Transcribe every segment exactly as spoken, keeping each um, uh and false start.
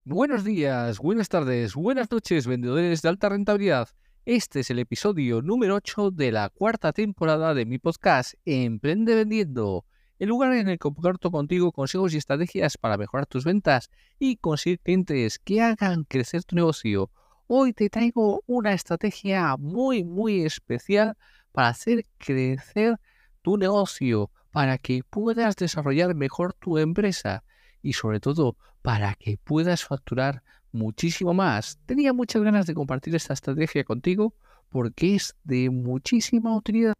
Buenos días, buenas tardes, buenas noches, vendedores de alta rentabilidad. Este es el episodio número ocho de la cuarta temporada de mi podcast Emprende Vendiendo, el lugar en el que comparto contigo consejos y estrategias para mejorar tus ventas y conseguir clientes que hagan crecer tu negocio. Hoy te traigo una estrategia muy, muy especial para hacer crecer tu negocio, para que puedas desarrollar mejor tu empresa y sobre todo para que puedas facturar muchísimo más. Tenía muchas ganas de compartir esta estrategia contigo porque es de muchísima utilidad.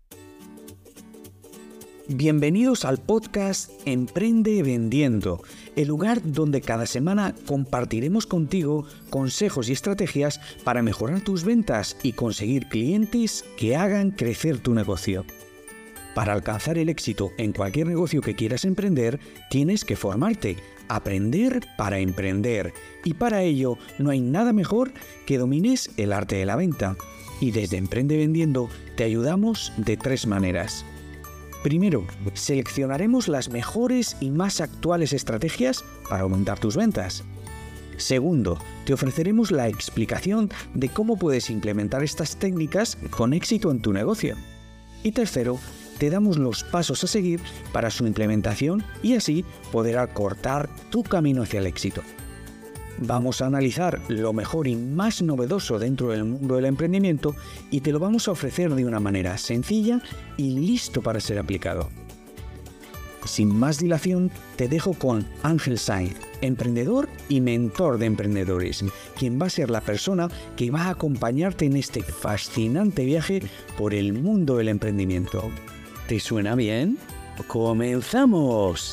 Bienvenidos al podcast Emprende Vendiendo, el lugar donde cada semana compartiremos contigo consejos y estrategias para mejorar tus ventas y conseguir clientes que hagan crecer tu negocio. Para alcanzar el éxito en cualquier negocio que quieras emprender, tienes que formarte, aprender para emprender. Y para ello no hay nada mejor que domines el arte de la venta. Y desde Emprende Vendiendo te ayudamos de tres maneras. Primero, seleccionaremos las mejores y más actuales estrategias para aumentar tus ventas. Segundo, te ofreceremos la explicación de cómo puedes implementar estas técnicas con éxito en tu negocio. Y tercero, te damos los pasos a seguir para su implementación y así poder acortar tu camino hacia el éxito. Vamos a analizar lo mejor y más novedoso dentro del mundo del emprendimiento y te lo vamos a ofrecer de una manera sencilla y listo para ser aplicado. Sin más dilación, te dejo con Ángel Sainz, emprendedor y mentor de emprendedores, quien va a ser la persona que va a acompañarte en este fascinante viaje por el mundo del emprendimiento. ¿Te suena bien? ¡Comenzamos!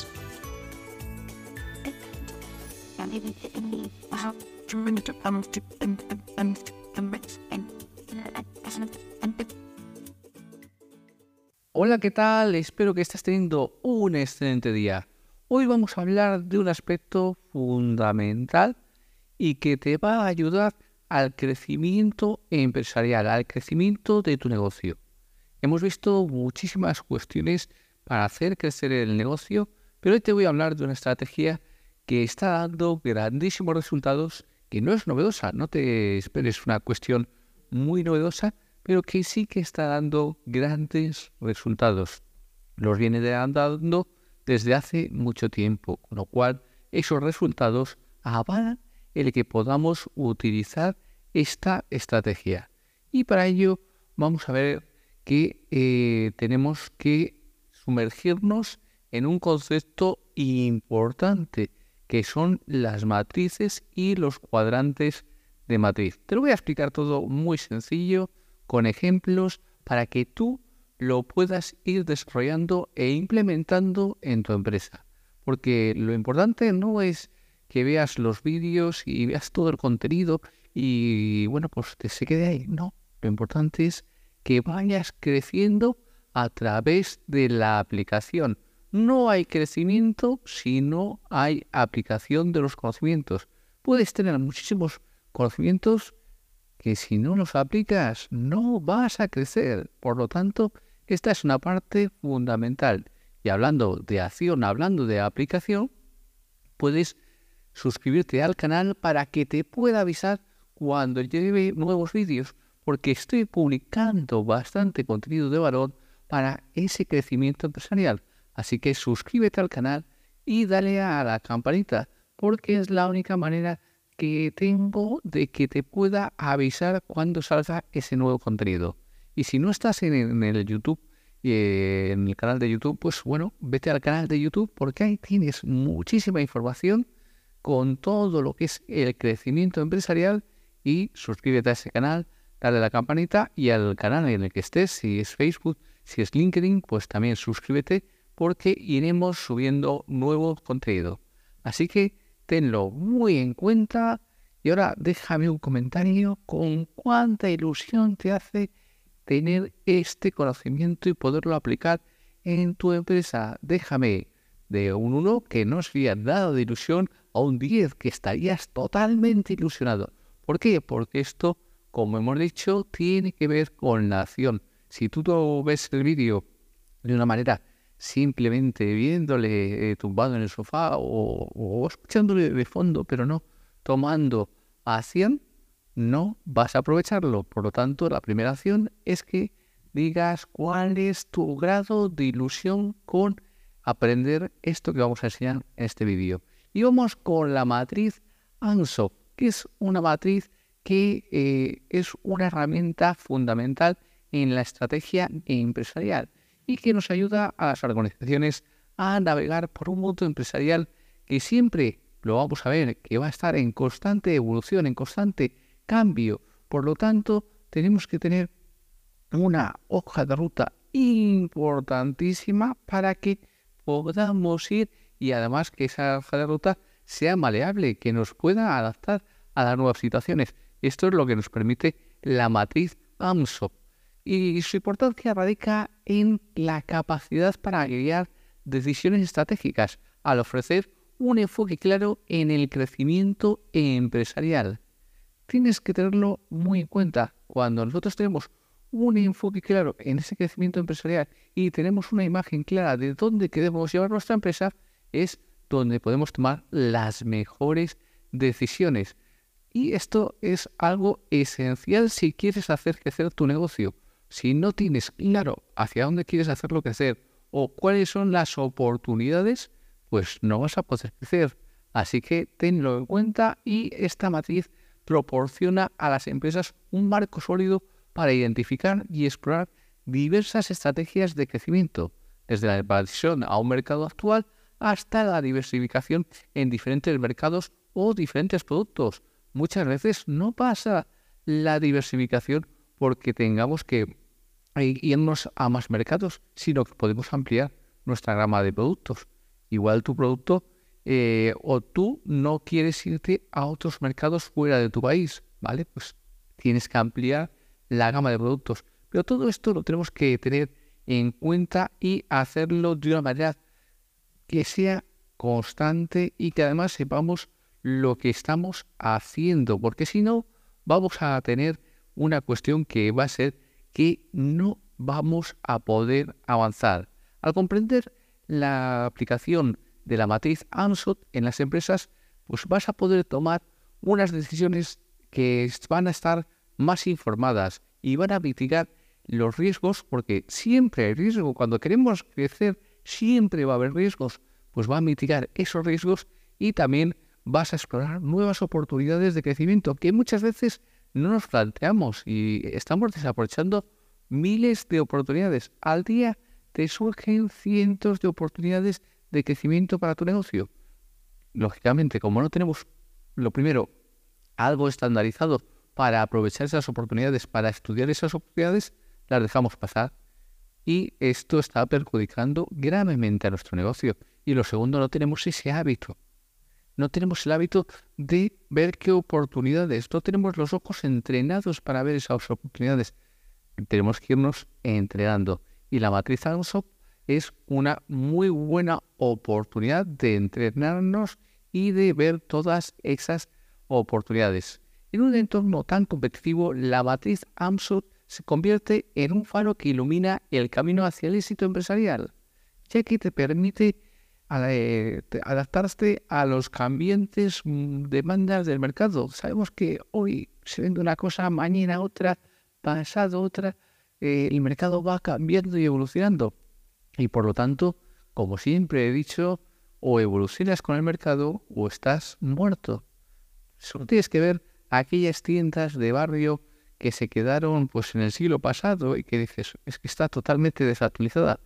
Hola, ¿qué tal? Espero que estés teniendo un excelente día. Hoy vamos a hablar de un aspecto fundamental y que te va a ayudar al crecimiento empresarial, al crecimiento de tu negocio. Hemos visto muchísimas cuestiones para hacer crecer el negocio, pero hoy te voy a hablar de una estrategia que está dando grandísimos resultados, que no es novedosa, no te esperes una cuestión muy novedosa, pero que sí que está dando grandes resultados. Los viene dando desde hace mucho tiempo, con lo cual esos resultados avalan el que podamos utilizar esta estrategia. Y para ello vamos a ver que eh, tenemos que sumergirnos en un concepto importante, que son las matrices y los cuadrantes de matriz. Te lo voy a explicar todo muy sencillo, con ejemplos, para que tú lo puedas ir desarrollando e implementando en tu empresa. Porque lo importante no es que veas los vídeos y veas todo el contenido y, bueno, pues te se quede ahí. No, lo importante es que vayas creciendo a través de la aplicación. No hay crecimiento si no hay aplicación de los conocimientos. Puedes tener muchísimos conocimientos que si no los aplicas no vas a crecer. Por lo tanto, esta es una parte fundamental. Y hablando de acción, hablando de aplicación, puedes suscribirte al canal para que te pueda avisar cuando lleve nuevos vídeos, porque estoy publicando bastante contenido de valor para ese crecimiento empresarial. Así que suscríbete al canal y dale a la campanita, porque es la única manera que tengo de que te pueda avisar cuando salga ese nuevo contenido. Y si no estás en, en el YouTube, eh, en el canal de YouTube, pues bueno, vete al canal de YouTube, porque ahí tienes muchísima información con todo lo que es el crecimiento empresarial, y suscríbete a ese canal, dale a la campanita, y al canal en el que estés, si es Facebook, si es LinkedIn, pues también suscríbete, porque iremos subiendo nuevo contenido. Así que tenlo muy en cuenta y ahora déjame un comentario con cuánta ilusión te hace tener este conocimiento y poderlo aplicar en tu empresa. Déjame de un uno que no sería nada de ilusión a un diez que estarías totalmente ilusionado. ¿Por qué? Porque esto, como hemos dicho, tiene que ver con la acción. Si tú no ves el vídeo de una manera simplemente viéndole eh, tumbado en el sofá o, o escuchándole de fondo, pero no tomando acción, no vas a aprovecharlo. Por lo tanto, la primera acción es que digas cuál es tu grado de ilusión con aprender esto que vamos a enseñar en este vídeo. Y vamos con la matriz ANSOP, que es una matriz que eh, es una herramienta fundamental en la estrategia empresarial y que nos ayuda a las organizaciones a navegar por un mundo empresarial que siempre lo vamos a ver, que va a estar en constante evolución, en constante cambio. Por lo tanto, tenemos que tener una hoja de ruta importantísima para que podamos ir y además que esa hoja de ruta sea maleable, que nos pueda adaptar a las nuevas situaciones. Esto es lo que nos permite la matriz ANSOP. Y su importancia radica en la capacidad para guiar decisiones estratégicas al ofrecer un enfoque claro en el crecimiento empresarial. Tienes que tenerlo muy en cuenta. Cuando nosotros tenemos un enfoque claro en ese crecimiento empresarial y tenemos una imagen clara de dónde queremos llevar nuestra empresa, es donde podemos tomar las mejores decisiones. Y esto es algo esencial si quieres hacer crecer tu negocio. Si no tienes claro hacia dónde quieres hacerlo crecer o cuáles son las oportunidades, pues no vas a poder crecer. Así que tenlo en cuenta y esta matriz proporciona a las empresas un marco sólido para identificar y explorar diversas estrategias de crecimiento, desde la expansión a un mercado actual hasta la diversificación en diferentes mercados o diferentes productos. Muchas veces no pasa la diversificación porque tengamos que irnos a más mercados, sino que podemos ampliar nuestra gama de productos. Igual tu producto eh, o tú no quieres irte a otros mercados fuera de tu país, ¿vale? Pues tienes que ampliar la gama de productos. Pero todo esto lo tenemos que tener en cuenta y hacerlo de una manera que sea constante y que además sepamos lo que estamos haciendo, porque si no vamos a tener una cuestión que va a ser que no vamos a poder avanzar. Al comprender la aplicación de la matriz ANSOP en las empresas, pues vas a poder tomar unas decisiones que van a estar más informadas y van a mitigar los riesgos, porque siempre hay riesgo. Cuando queremos crecer, siempre va a haber riesgos. Pues va a mitigar esos riesgos y también vas a explorar nuevas oportunidades de crecimiento que muchas veces no nos planteamos y estamos desaprovechando miles de oportunidades. Al día te surgen cientos de oportunidades de crecimiento para tu negocio. Lógicamente, como no tenemos, lo primero, algo estandarizado para aprovechar esas oportunidades, para estudiar esas oportunidades, las dejamos pasar. Y esto está perjudicando gravemente a nuestro negocio. Y lo segundo, no tenemos ese hábito. No tenemos el hábito de ver qué oportunidades. No tenemos los ojos entrenados para ver esas oportunidades. Tenemos que irnos entrenando. Y la matriz ANSOP es una muy buena oportunidad de entrenarnos y de ver todas esas oportunidades. En un entorno tan competitivo, la matriz ANSOP se convierte en un faro que ilumina el camino hacia el éxito empresarial, ya que te permite eh, adaptarte a los cambiantes mm, demandas del mercado. Sabemos que hoy se vende una cosa, mañana otra, pasado otra. Eh, el mercado va cambiando y evolucionando. Y por lo tanto, como siempre he dicho, o evolucionas con el mercado o estás muerto. Solo tienes que ver aquellas tiendas de barrio que se quedaron pues en el siglo pasado y que dices, es que está totalmente desactualizada.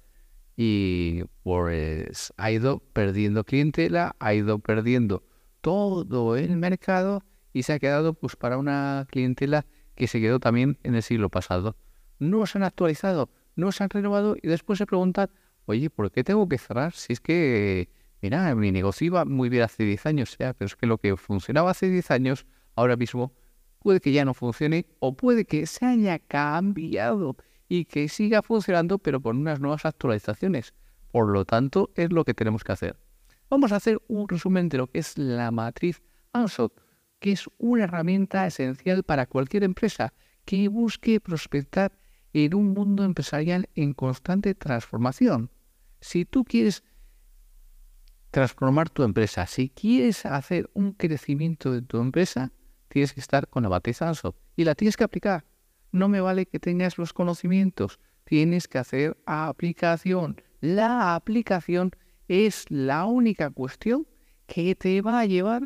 Y pues ha ido perdiendo clientela, ha ido perdiendo todo el mercado y se ha quedado pues para una clientela que se quedó también en el siglo pasado. No se han actualizado, no se han renovado y después se preguntan, oye, ¿por qué tengo que cerrar? Si es que, mira, mi negocio iba muy bien hace diez años, ¿ya? Pero es que lo que funcionaba hace diez años, ahora mismo puede que ya no funcione o puede que se haya cambiado y que siga funcionando pero con unas nuevas actualizaciones. Por lo tanto, es lo que tenemos que hacer. Vamos a hacer un resumen de lo que es la matriz ANSOP, que es una herramienta esencial para cualquier empresa que busque prospectar en un mundo empresarial en constante transformación. Si tú quieres transformar tu empresa. Si quieres hacer un crecimiento de tu empresa, tienes que estar con la matriz AMSOP y la tienes que aplicar. No me vale que tengas los conocimientos, tienes que hacer aplicación. La aplicación es la única cuestión que te va a llevar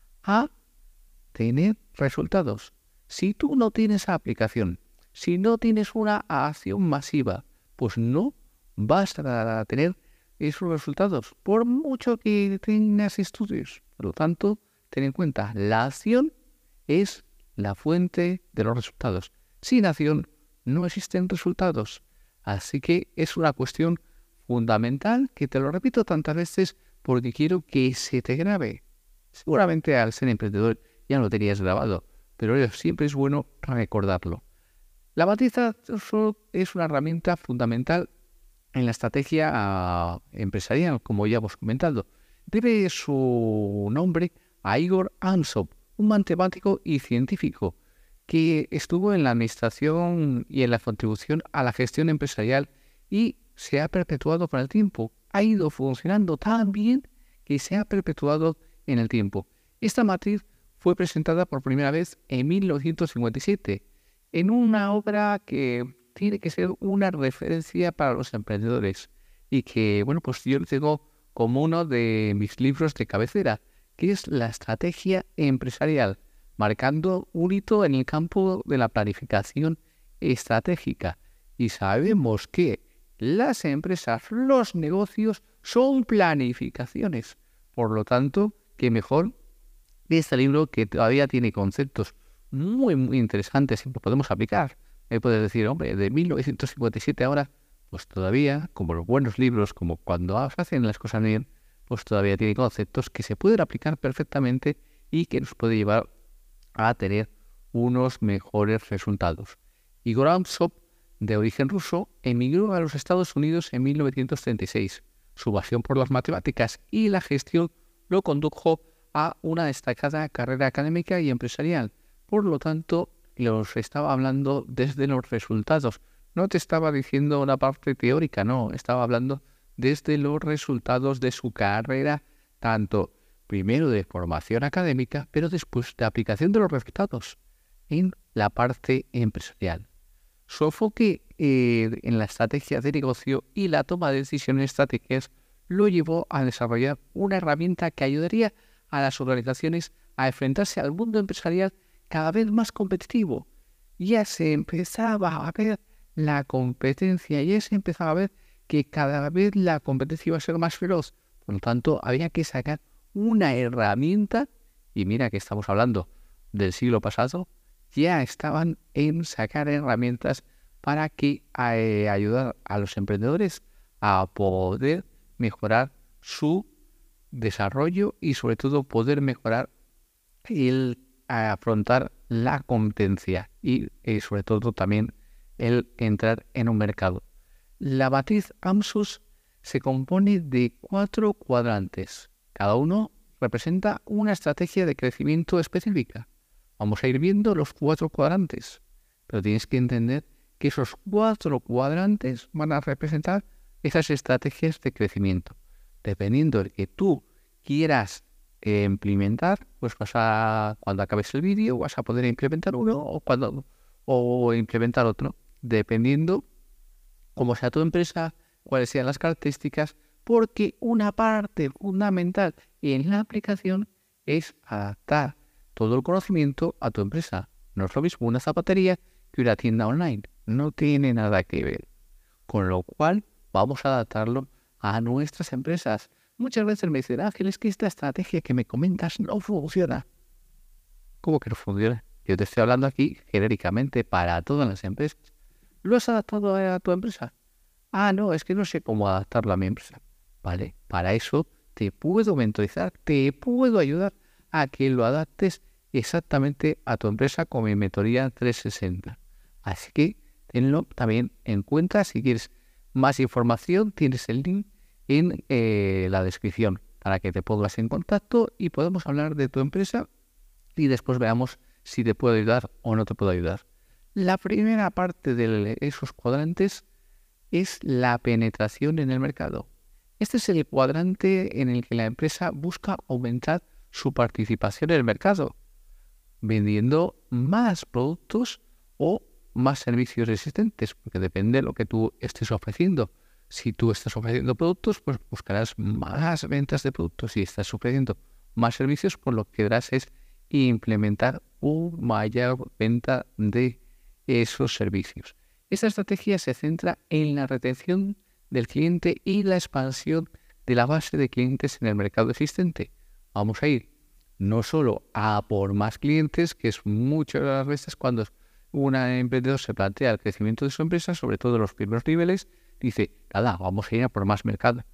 a tener resultados. Si tú no tienes aplicación, si no tienes una acción masiva, pues no vas a tener esos resultados, por mucho que tengas estudios. Por lo tanto, ten en cuenta, la acción es la fuente de los resultados. Sin acción no existen resultados. Así que es una cuestión fundamental que te lo repito tantas veces porque quiero que se te grabe. Seguramente al ser emprendedor ya lo tenías grabado, pero siempre es bueno recordarlo. La matriz AMSOP es una herramienta fundamental en la estrategia uh, empresarial, como ya hemos comentado. Debe su nombre a Igor AMSOP, un matemático y científico que estuvo en la administración y en la contribución a la gestión empresarial y se ha perpetuado con el tiempo. Ha ido funcionando tan bien que se ha perpetuado en el tiempo. Esta matriz fue presentada por primera vez en mil novecientos cincuenta y siete en una obra que tiene que ser una referencia para los emprendedores y que, bueno, pues yo lo tengo como uno de mis libros de cabecera, que es la estrategia empresarial, marcando un hito en el campo de la planificación estratégica. Y sabemos que las empresas, los negocios, son planificaciones. Por lo tanto, qué mejor que este libro que todavía tiene conceptos muy, muy interesantes y lo podemos aplicar. Me puedes decir, hombre, de mil novecientos cincuenta y siete ahora, pues todavía, como los buenos libros, como cuando hacen las cosas bien, pues todavía tiene conceptos que se pueden aplicar perfectamente y que nos puede llevar a tener unos mejores resultados. Igor AMSOP, de origen ruso, emigró a los Estados Unidos en mil novecientos treinta y seis. Su pasión por las matemáticas y la gestión lo condujo a una destacada carrera académica y empresarial. Por lo tanto, los estaba hablando desde los resultados. No te estaba diciendo una parte teórica, no, estaba hablando desde los resultados de su carrera, tanto primero de formación académica, pero después de aplicación de los resultados en la parte empresarial. Su enfoque eh, en la estrategia de negocio y la toma de decisiones estratégicas lo llevó a desarrollar una herramienta que ayudaría a las organizaciones a enfrentarse al mundo empresarial cada vez más competitivo. Ya se empezaba a ver la competencia, ya se empezaba a ver que cada vez la competencia iba a ser más feroz. Por lo tanto, había que sacar una herramienta, y mira que estamos hablando del siglo pasado, ya estaban en sacar herramientas para que eh, ayudar a los emprendedores a poder mejorar su desarrollo y sobre todo poder mejorar el afrontar la competencia y eh, sobre todo también el entrar en un mercado. La matriz AMSOP se compone de cuatro cuadrantes. Cada uno representa una estrategia de crecimiento específica. Vamos a ir viendo los cuatro cuadrantes, pero tienes que entender que esos cuatro cuadrantes van a representar esas estrategias de crecimiento. Dependiendo de que tú quieras eh, implementar, pues vas a, cuando acabes el vídeo, vas a poder implementar uno o, cuando, o implementar otro, dependiendo cómo sea tu empresa, cuáles sean las características, porque una parte fundamental en la aplicación es adaptar todo el conocimiento a tu empresa. No es lo mismo una zapatería que una tienda online. No tiene nada que ver. Con lo cual, vamos a adaptarlo a nuestras empresas. Muchas veces me dicen, Ángel, es que esta estrategia que me comentas no funciona. ¿Cómo que no funciona? Yo te estoy hablando aquí genéricamente para todas las empresas. ¿Lo has adaptado a tu empresa? Ah, no, es que no sé cómo adaptarlo a mi empresa. Vale, para eso te puedo mentorizar, te puedo ayudar a que lo adaptes exactamente a tu empresa con mi mentoría trescientos sesenta. Así que tenlo también en cuenta. Si quieres más información, tienes el link en eh, la descripción para que te pongas en contacto y podemos hablar de tu empresa y después veamos si te puedo ayudar o no te puedo ayudar. La primera parte de esos cuadrantes es la penetración en el mercado. Este es el cuadrante en el que la empresa busca aumentar su participación en el mercado, vendiendo más productos o más servicios existentes, porque depende de lo que tú estés ofreciendo. Si tú estás ofreciendo productos, pues buscarás más ventas de productos. Si estás ofreciendo más servicios, pues lo que harás es implementar una mayor venta de esos servicios. Esta estrategia se centra en la retención del cliente y la expansión de la base de clientes en el mercado existente. Vamos a ir no solo a por más clientes, que es muchas de las veces cuando un emprendedor se plantea el crecimiento de su empresa, sobre todo en los primeros niveles, dice, nada, vamos a ir a por más mercado.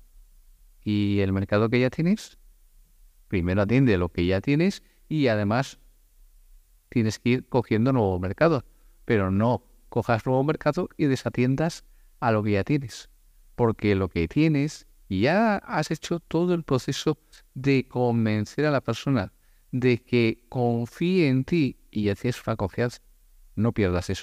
Y el mercado que ya tienes, primero atiende lo que ya tienes y además tienes que ir cogiendo nuevo mercado, pero no cojas nuevo mercado y desatiendas a lo que ya tienes, porque lo que tienes ya has hecho todo el proceso de convencer a la persona de que confíe en ti y ya tienes una confianza. No pierdas eso.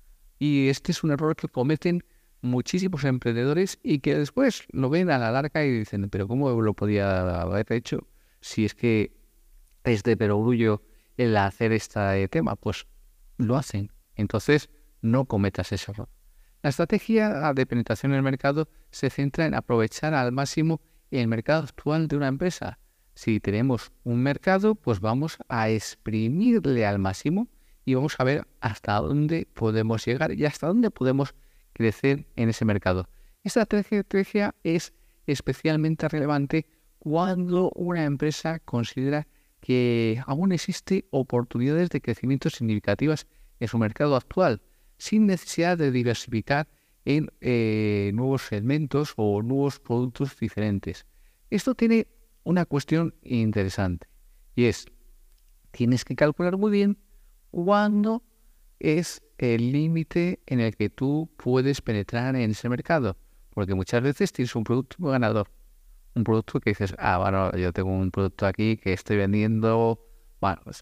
Y este es un error que cometen muchísimos emprendedores y que después lo ven a la larga y dicen, pero ¿cómo lo podía haber hecho si es que es de perogrullo el hacer este tema? Pues lo hacen. Entonces, no cometas ese error. La estrategia de penetración en el mercado se centra en aprovechar al máximo el mercado actual de una empresa. Si tenemos un mercado, pues vamos a exprimirle al máximo y vamos a ver hasta dónde podemos llegar y hasta dónde podemos crecer en ese mercado. Esta estrategia es especialmente relevante cuando una empresa considera que aún existen oportunidades de crecimiento significativas en su mercado actual, sin necesidad de diversificar en eh, nuevos segmentos o nuevos productos diferentes. Esto tiene una cuestión interesante y es, tienes que calcular muy bien cuándo es el límite en el que tú puedes penetrar en ese mercado, porque muchas veces tienes un producto muy ganador, un producto que dices, ah, bueno, yo tengo un producto aquí que estoy vendiendo, bueno, pues,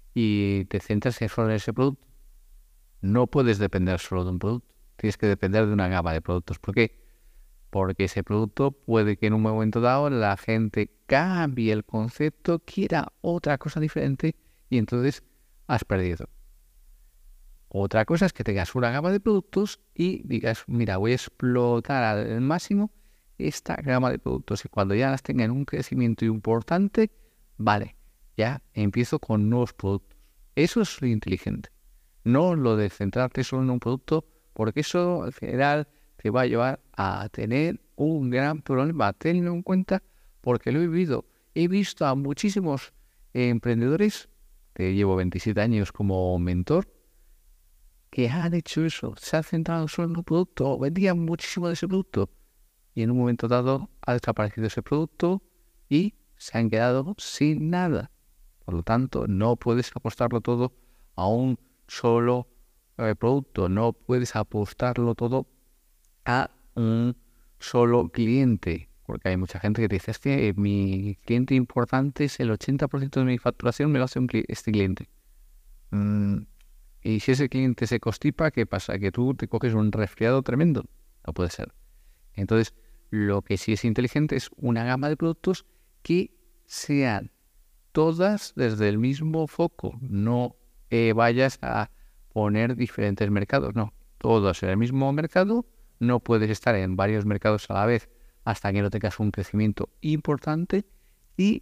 y te centras solo en ese producto. No puedes depender solo de un producto, tienes que depender de una gama de productos. ¿Por qué? Porque ese producto puede que en un momento dado la gente cambie el concepto, quiera otra cosa diferente y entonces has perdido. Otra cosa es que tengas una gama de productos y digas, mira, voy a explotar al máximo esta gama de productos y cuando ya las tengan un crecimiento importante, vale, ya empiezo con nuevos productos. Eso es lo inteligente. No lo de centrarte solo en un producto, porque eso al final te va a llevar a tener un gran problema. Tenlo en cuenta porque lo he vivido. He visto a muchísimos eh, emprendedores, que llevo veintisiete años como mentor, que han hecho eso. Se han centrado solo en un producto, vendían muchísimo de ese producto y en un momento dado ha desaparecido ese producto y se han quedado sin nada. Por lo tanto, no puedes apostarlo todo a un solo eh, producto, no puedes apostarlo todo a un solo cliente, porque hay mucha gente que te dice, es que mi cliente importante es el ochenta por ciento de mi facturación, me lo hace un cli- este cliente. Mm, y si ese cliente se constipa, ¿qué pasa? Que tú te coges un resfriado tremendo. No puede ser. Entonces, lo que sí es inteligente es una gama de productos que sean todas desde el mismo foco, no Eh, vayas a poner diferentes mercados, no, todos en el mismo mercado, no puedes estar en varios mercados a la vez hasta que no tengas un crecimiento importante y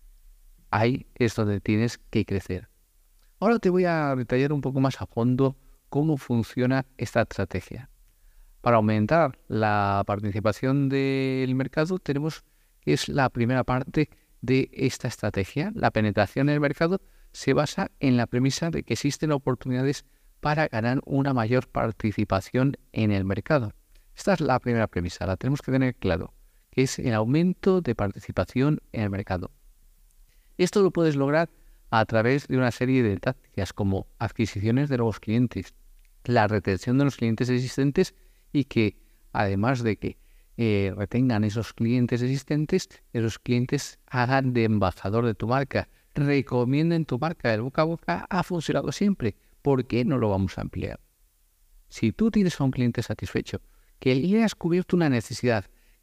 ahí es donde tienes que crecer. Ahora te voy a detallar un poco más a fondo cómo funciona esta estrategia. Para aumentar la participación del mercado tenemos que es la primera parte de esta estrategia, la penetración en el mercado se basa en la premisa de que existen oportunidades para ganar una mayor participación en el mercado. Esta es la primera premisa, la tenemos que tener claro, que es el aumento de participación en el mercado. Esto lo puedes lograr a través de una serie de tácticas como adquisiciones de nuevos clientes, la retención de los clientes existentes y que, además de que eh, retengan esos clientes existentes, esos clientes hagan de embajador de tu marca, recomienden tu marca, el boca a boca ha funcionado siempre. ¿Por qué no lo vamos a ampliar? Si tú tienes a un cliente satisfecho, que le has cubierto una necesidad,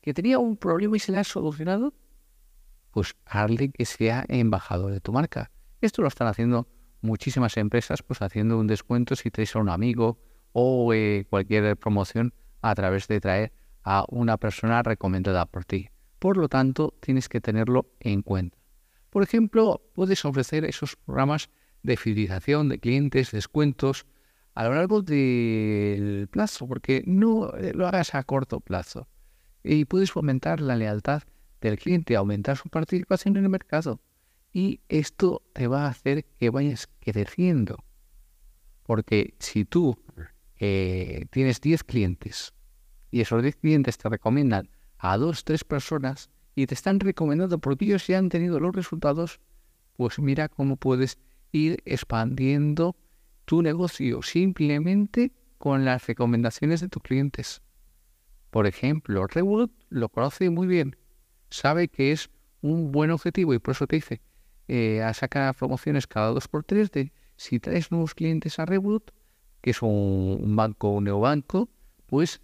que tenía un problema y se le ha solucionado, pues hazle que sea embajador de tu marca. Esto lo están haciendo muchísimas empresas, pues haciendo un descuento si traes a un amigo o eh, cualquier promoción a través de traer a una persona recomendada por ti. Por lo tanto, tienes que tenerlo en cuenta. Por ejemplo, puedes ofrecer esos programas de fidelización de clientes, descuentos a lo largo del plazo, porque no lo hagas a corto plazo. Y puedes fomentar la lealtad del cliente, aumentar su participación en el mercado. Y esto te va a hacer que vayas creciendo. Porque si tú eh, tienes diez clientes y esos diez clientes te recomiendan a dos, tres personas y te están recomendando porque ellos ya han tenido los resultados, pues mira cómo puedes ir expandiendo tu negocio simplemente con las recomendaciones de tus clientes. Por ejemplo, Revolut lo conoce muy bien, sabe que es un buen objetivo y por eso te dice, eh, a sacar promociones cada dos por tres de si traes nuevos clientes a Revolut, que es un, un banco, un neobanco, pues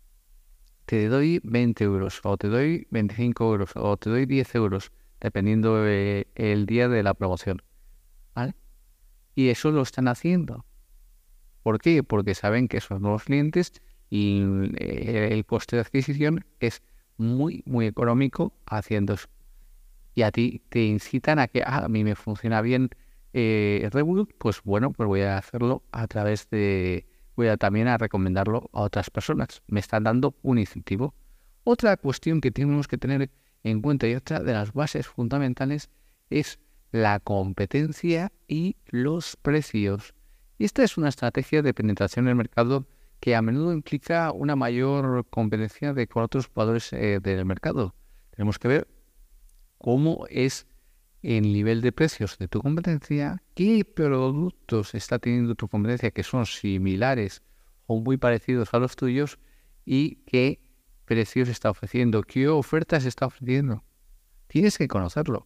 te doy veinte euros, o te doy veinticinco euros, o te doy diez euros, dependiendo del de día de la promoción, ¿vale? Y eso lo están haciendo. ¿Por qué? Porque saben que son nuevos clientes y el coste de adquisición es muy, muy económico haciendo eso. Y a ti te incitan a que ah, a mí me funciona bien eh, Revolut, pues bueno, pues voy a hacerlo a través de... voy a también a recomendarlo a otras personas. Me están dando un incentivo. Otra cuestión que tenemos que tener en cuenta y otra de las bases fundamentales es la competencia y los precios. Y esta es una estrategia de penetración en el mercado que a menudo implica una mayor competencia de con otros jugadores eh, del mercado. Tenemos que ver cómo es el nivel de precios de tu competencia, qué productos está teniendo tu competencia que son similares o muy parecidos a los tuyos y qué precios está ofreciendo, qué ofertas está ofreciendo. Tienes que conocerlo,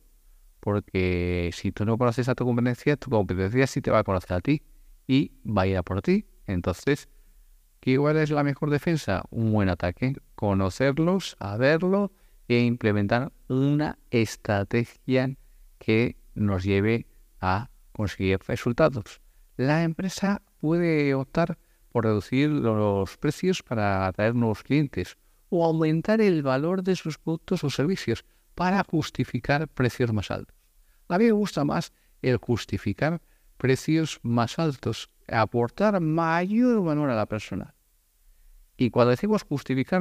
porque si tú no conoces a tu competencia, tu competencia sí te va a conocer a ti y va a ir a por ti. Entonces, ¿qué cuál es la mejor defensa? Un buen ataque, conocerlos, saberlo e implementar una estrategia que nos lleve a conseguir resultados. La empresa puede optar por reducir los precios para atraer nuevos clientes o aumentar el valor de sus productos o servicios para justificar precios más altos. A mí me gusta más el justificar precios más altos, aportar mayor valor a la persona. Y cuando decimos justificar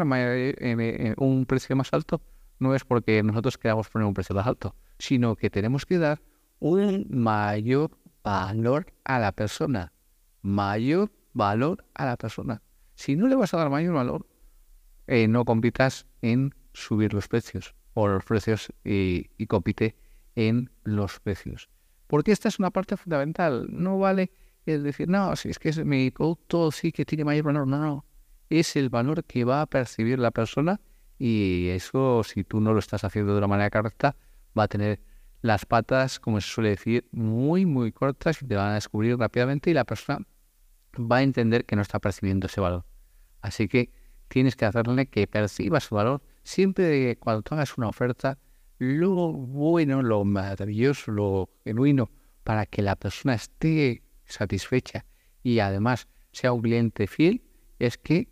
un precio más alto, no es porque nosotros queramos poner un precio más alto, sino que tenemos que dar un mayor valor a la persona. Mayor valor a la persona. Si no le vas a dar mayor valor, eh, no compitas en subir los precios o los precios y, y compite en los precios. Porque esta es una parte fundamental. No vale el decir, no, si es que es mi producto sí que tiene mayor valor. No, no. Es el valor que va a percibir la persona y eso, si tú no lo estás haciendo de una manera correcta, va a tener las patas, como se suele decir, muy, muy cortas y te van a descubrir rápidamente y la persona va a entender que no está percibiendo ese valor. Así que tienes que hacerle que perciba su valor siempre cuando tú hagas una oferta, lo bueno, lo maravilloso, lo genuino, para que la persona esté satisfecha y además sea un cliente fiel, es que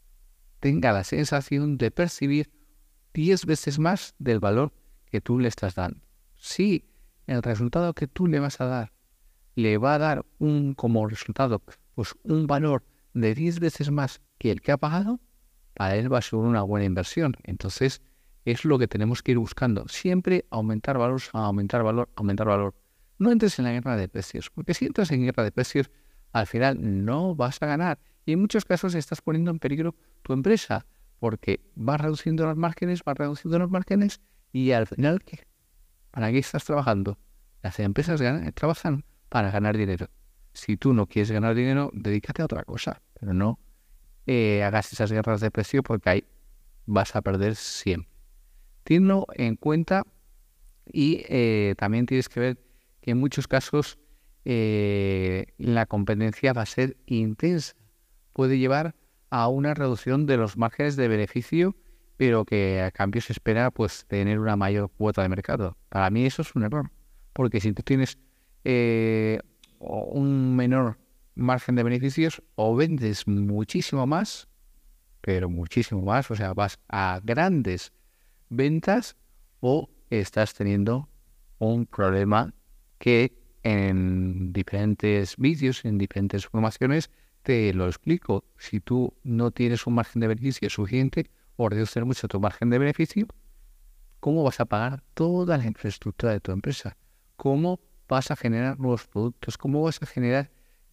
tenga la sensación de percibir diez veces más del valor que tú le estás dando. Si el resultado que tú le vas a dar le va a dar un como resultado pues un valor de diez veces más que el que ha pagado, para él va a ser una buena inversión. Entonces es lo que tenemos que ir buscando. Siempre aumentar valor, aumentar valor, aumentar valor. No entres en la guerra de precios, porque si entras en guerra de precios, al final no vas a ganar. Y en muchos casos estás poniendo en peligro tu empresa, porque vas reduciendo los márgenes, vas reduciendo los márgenes y al final, ¿qué? ¿Para qué estás trabajando? Las empresas ganan, trabajan para ganar dinero. Si tú no quieres ganar dinero, dedícate a otra cosa, pero no eh, hagas esas guerras de precio porque ahí vas a perder siempre. Tenlo en cuenta y eh, también tienes que ver que en muchos casos eh, la competencia va a ser intensa. Puede llevar a una reducción de los márgenes de beneficio pero que a cambio se espera pues tener una mayor cuota de mercado. Para mí eso es un error, porque si tú tienes eh, un menor margen de beneficios, o vendes muchísimo más, pero muchísimo más, o sea, vas a grandes ventas, o estás teniendo un problema que en diferentes vídeos, en diferentes formaciones, te lo explico. Si tú no tienes un margen de beneficio suficiente o reduces mucho tu margen de beneficio, ¿cómo vas a pagar toda la infraestructura de tu empresa? ¿Cómo vas a generar nuevos productos? ¿Cómo vas a generar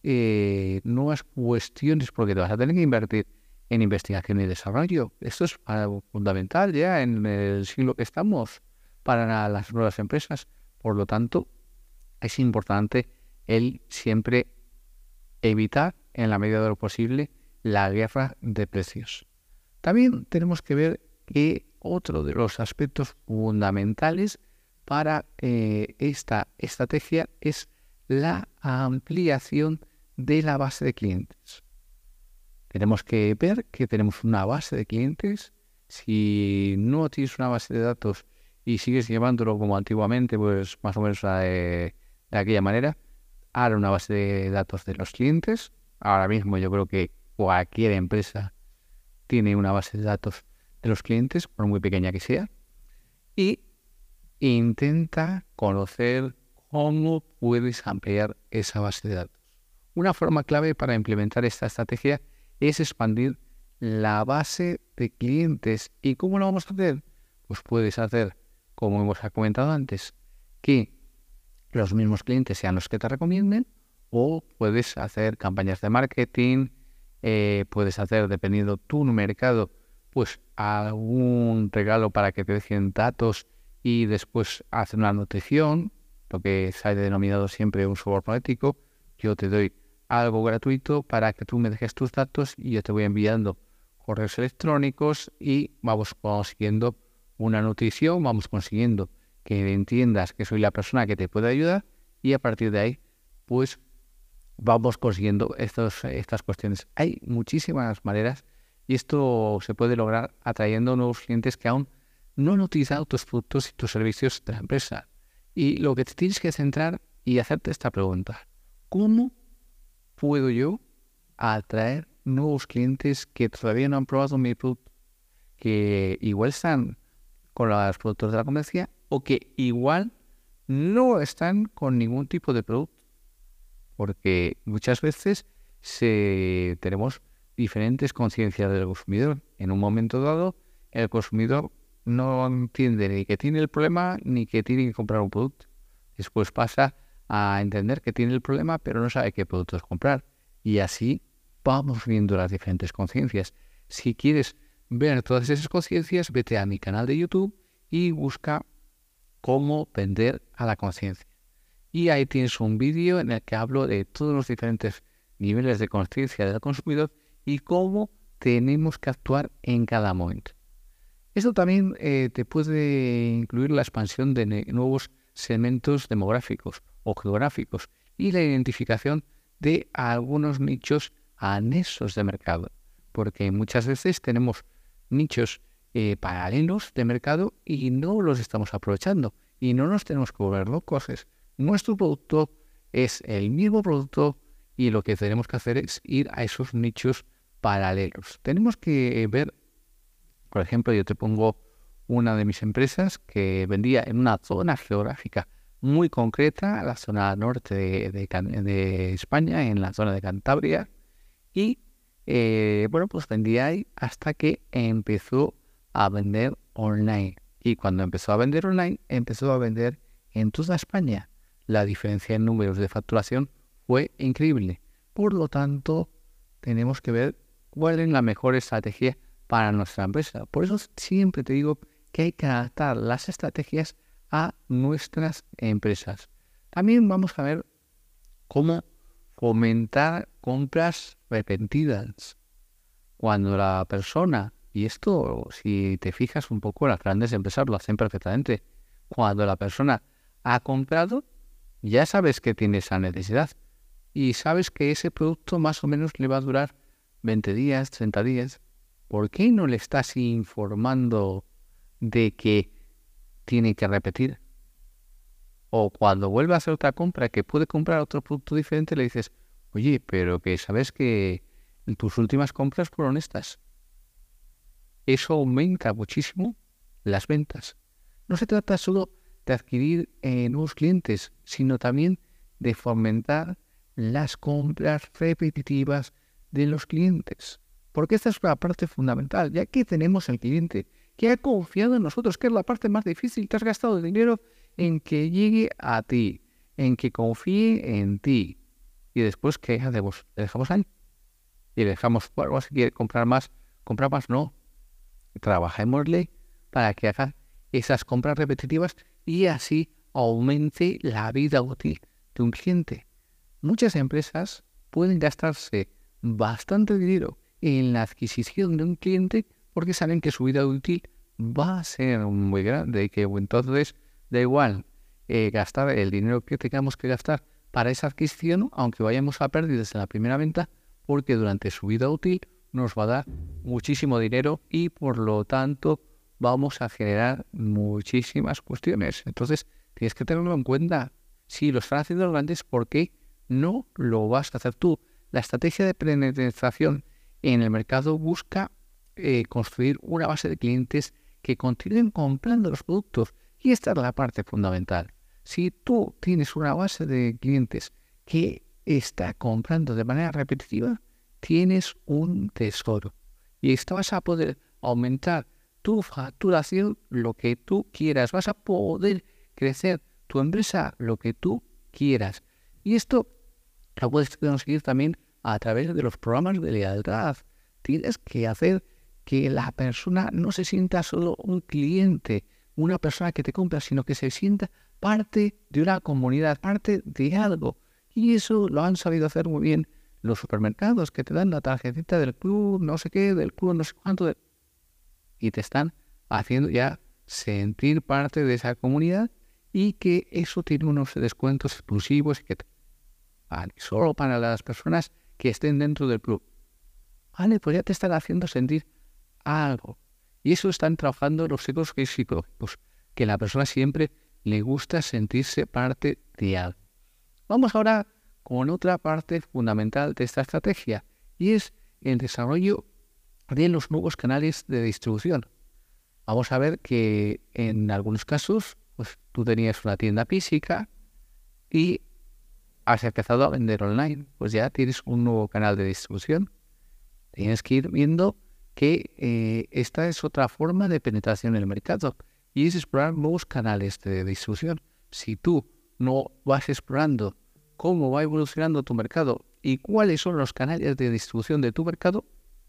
eh, nuevas cuestiones? Porque te vas a tener que invertir en investigación y desarrollo. Esto es algo fundamental ya en el siglo que estamos para las nuevas empresas. Por lo tanto, es importante el siempre evitar, en la medida de lo posible, la guerra de precios. También tenemos que ver que otro de los aspectos fundamentales para eh, esta estrategia es la ampliación de la base de clientes. Tenemos que ver que tenemos una base de clientes. Si no tienes una base de datos y sigues llevándolo como antiguamente, pues más o menos de, de aquella manera, ahora una base de datos de los clientes. Ahora mismo yo creo que cualquier empresa tiene una base de datos de los clientes, por muy pequeña que sea, y intenta conocer cómo puedes ampliar esa base de datos. Una forma clave para implementar esta estrategia es expandir la base de clientes. ¿Y cómo lo vamos a hacer? Pues puedes hacer, como hemos comentado antes, que los mismos clientes sean los que te recomienden, o puedes hacer campañas de marketing, eh, puedes hacer, dependiendo tu mercado, pues algún regalo para que te dejen datos y después hacer una nutrición, lo que se ha denominado siempre un soborno ético. Yo te doy algo gratuito para que tú me dejes tus datos y yo te voy enviando correos electrónicos y vamos consiguiendo una nutrición, vamos consiguiendo que entiendas que soy la persona que te puede ayudar, y a partir de ahí pues vamos consiguiendo estos, estas cuestiones. Hay muchísimas maneras y esto se puede lograr atrayendo nuevos clientes que aún no han utilizado tus productos y tus servicios de la empresa. Y lo que te tienes que centrar y hacerte esta pregunta: ¿cómo puedo yo atraer nuevos clientes que todavía no han probado mi producto, que igual están con los productos de la competencia o que igual no están con ningún tipo de producto? Porque muchas veces se, tenemos diferentes conciencias del consumidor. En un momento dado, el consumidor no entiende ni que tiene el problema ni que tiene que comprar un producto. Después pasa a entender que tiene el problema, pero no sabe qué productos comprar. Y así vamos viendo las diferentes conciencias. Si quieres ver todas esas conciencias, vete a mi canal de YouTube y busca cómo vender a la conciencia. Y ahí tienes un vídeo en el que hablo de todos los diferentes niveles de conciencia del consumidor y cómo tenemos que actuar en cada momento. Esto también eh, te puede incluir la expansión de nuevos segmentos demográficos o geográficos y la identificación de algunos nichos anexos de mercado, porque muchas veces tenemos nichos eh, paralelos de mercado y no los estamos aprovechando, y no nos tenemos que volver locos. Es, nuestro producto es el mismo producto y lo que tenemos que hacer es ir a esos nichos paralelos. Tenemos que ver, por ejemplo, yo te pongo una de mis empresas que vendía en una zona geográfica muy concreta, la zona norte de, de, de España, en la zona de Cantabria, y eh, bueno, pues vendía ahí hasta que empezó a vender online. Y cuando empezó a vender online, empezó a vender en toda España. La diferencia en números de facturación fue increíble. Por lo tanto, tenemos que ver cuál es la mejor estrategia para nuestra empresa. Por eso siempre te digo que hay que adaptar las estrategias a nuestras empresas. También vamos a ver cómo fomentar compras repentinas. Cuando la persona, y esto si te fijas un poco, las grandes empresas lo hacen perfectamente, cuando la persona ha comprado, ya sabes que tiene esa necesidad y sabes que ese producto más o menos le va a durar veinte días, treinta días. ¿por qué no le estás informando de que tiene que repetir? O cuando vuelve a hacer otra compra, que puede comprar otro producto diferente, le dices, oye, pero que sabes que tus últimas compras fueron estas. Eso aumenta muchísimo las ventas. No se trata solo de adquirir eh, nuevos clientes, sino también de fomentar las compras repetitivas de los clientes. Porque esta es una parte fundamental, ya que tenemos el cliente que ha confiado en nosotros, que es la parte más difícil. Te has gastado el dinero en que llegue a ti, en que confíe en ti. Y después, ¿qué hacemos? ¿Le dejamos ahí? Y le dejamos, bueno, si quiere comprar más, comprar más, no. Trabajémosle para que haga esas compras repetitivas y así aumente la vida útil de un cliente. Muchas empresas pueden gastarse bastante dinero en la adquisición de un cliente porque saben que su vida útil va a ser muy grande y que entonces da igual eh, gastar el dinero que tengamos que gastar para esa adquisición, aunque vayamos a pérdidas en la primera venta, porque durante su vida útil nos va a dar muchísimo dinero y por lo tanto vamos a generar muchísimas cuestiones. Entonces tienes que tenerlo en cuenta. Si lo están haciendo los grandes, ¿por qué no lo vas a hacer tú? La estrategia de penetración en el mercado busca eh, construir una base de clientes que continúen comprando los productos y esta es la parte fundamental. Si tú tienes una base de clientes que está comprando de manera repetitiva, tienes un tesoro y esto vas a poder aumentar tu facturación lo que tú quieras, vas a poder crecer tu empresa lo que tú quieras y esto lo puedes conseguir también a través de los programas de lealtad. Tienes que hacer que la persona no se sienta solo un cliente, una persona que te compra, sino que se sienta parte de una comunidad, parte de algo. Y eso lo han sabido hacer muy bien los supermercados, que te dan la tarjetita del club, no sé qué, del club, no sé cuánto, de... y te están haciendo ya sentir parte de esa comunidad y que eso tiene unos descuentos exclusivos y que te... vale, solo para las personas que estén dentro del club. Vale, pues ya te están haciendo sentir algo. Y eso están trabajando los psicólogos, que la persona siempre le gusta sentirse parte de algo. Vamos ahora con otra parte fundamental de esta estrategia y es el desarrollo de los nuevos canales de distribución. Vamos a ver que en algunos casos pues, tú tenías una tienda física y has empezado a vender online, pues ya tienes un nuevo canal de distribución. Tienes que ir viendo que eh, esta es otra forma de penetración en el mercado y es explorar nuevos canales de distribución. Si tú no vas explorando cómo va evolucionando tu mercado y cuáles son los canales de distribución de tu mercado,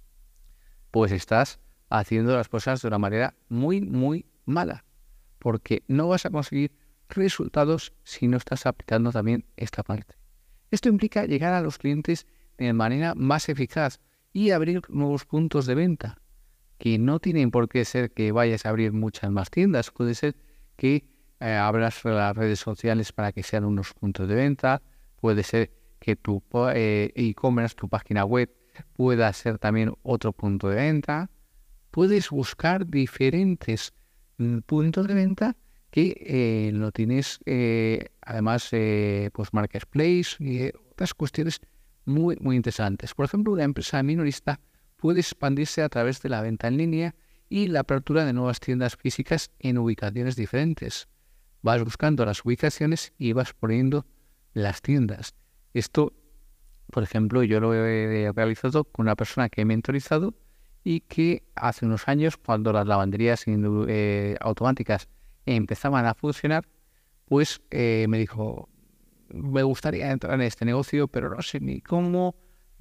pues estás haciendo las cosas de una manera muy, muy mala, porque no vas a conseguir resultados si no estás aplicando también esta parte. Esto implica llegar a los clientes de manera más eficaz y abrir nuevos puntos de venta, que no tienen por qué ser que vayas a abrir muchas más tiendas. Puede ser que eh, abras las redes sociales para que sean unos puntos de venta, puede ser que tu eh, e-commerce, tu página web, pueda ser también otro punto de venta. Puedes buscar diferentes mm, puntos de venta que eh, lo tienes, eh, además, eh, pues Marketplace y eh, otras cuestiones muy, muy interesantes. Por ejemplo, una empresa minorista puede expandirse a través de la venta en línea y la apertura de nuevas tiendas físicas en ubicaciones diferentes. Vas buscando las ubicaciones y vas poniendo las tiendas. Esto, por ejemplo, yo lo he realizado con una persona que he mentorizado y que hace unos años, cuando las lavanderías eh, automáticas empezaban a funcionar, pues eh, me dijo, me gustaría entrar en este negocio, pero no sé ni cómo,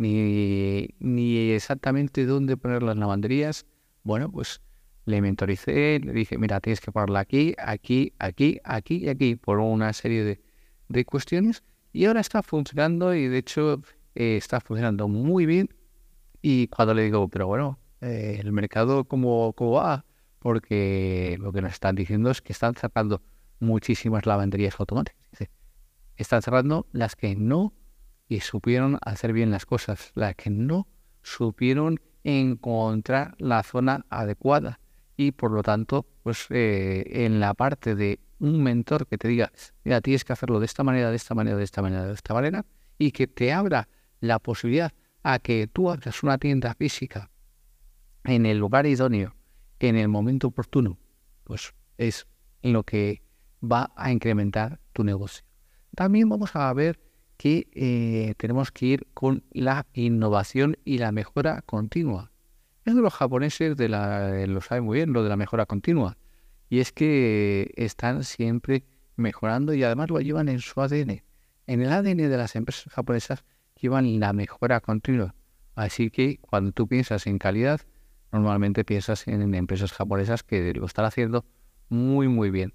ni, ni exactamente dónde poner las lavanderías. Bueno, pues le mentoricé, le dije, mira, tienes que ponerla aquí, aquí, aquí, aquí y aquí, por una serie de, de cuestiones. Y ahora está funcionando y de hecho eh, está funcionando muy bien. Y cuando le digo, pero bueno, eh, el mercado, ¿cómo, cómo va? Porque lo que nos están diciendo es que están cerrando muchísimas lavanderías automáticas. Dice, están cerrando las que no y supieron hacer bien las cosas, las que no supieron encontrar la zona adecuada y por lo tanto, pues eh, en la parte de un mentor que te diga, mira, tienes que hacerlo de esta manera, de esta manera, de esta manera, de esta manera, y que te abra la posibilidad a que tú abras una tienda física en el lugar idóneo, en el momento oportuno, pues es lo que va a incrementar tu negocio. También vamos a ver que eh, tenemos que ir con la innovación y la mejora continua. Es de los japoneses de la, lo saben muy bien, lo de la mejora continua. Y es que están siempre mejorando y además lo llevan en su A D N. En el A D N de las empresas japonesas llevan la mejora continua. Así que cuando tú piensas en calidad, normalmente piensas en empresas japonesas que lo están haciendo muy, muy bien.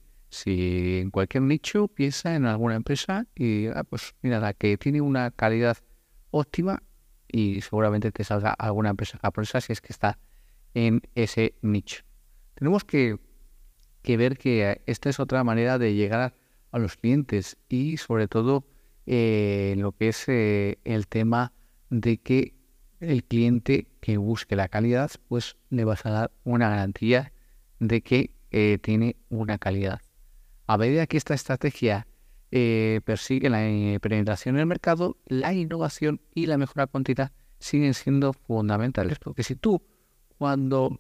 Si en cualquier nicho piensa en alguna empresa y, ah, pues mira, la que tiene una calidad óptima y seguramente te salga alguna empresa japonesa si es que está en ese nicho. Tenemos que, que ver que esta es otra manera de llegar a, a los clientes y sobre todo eh, lo que es eh, el tema de que el cliente que busque la calidad, pues le vas a dar una garantía de que eh, tiene una calidad. A medida que esta estrategia eh, persigue la eh, penetración en el mercado, la innovación y la mejora continua siguen siendo fundamentales. Porque si tú, cuando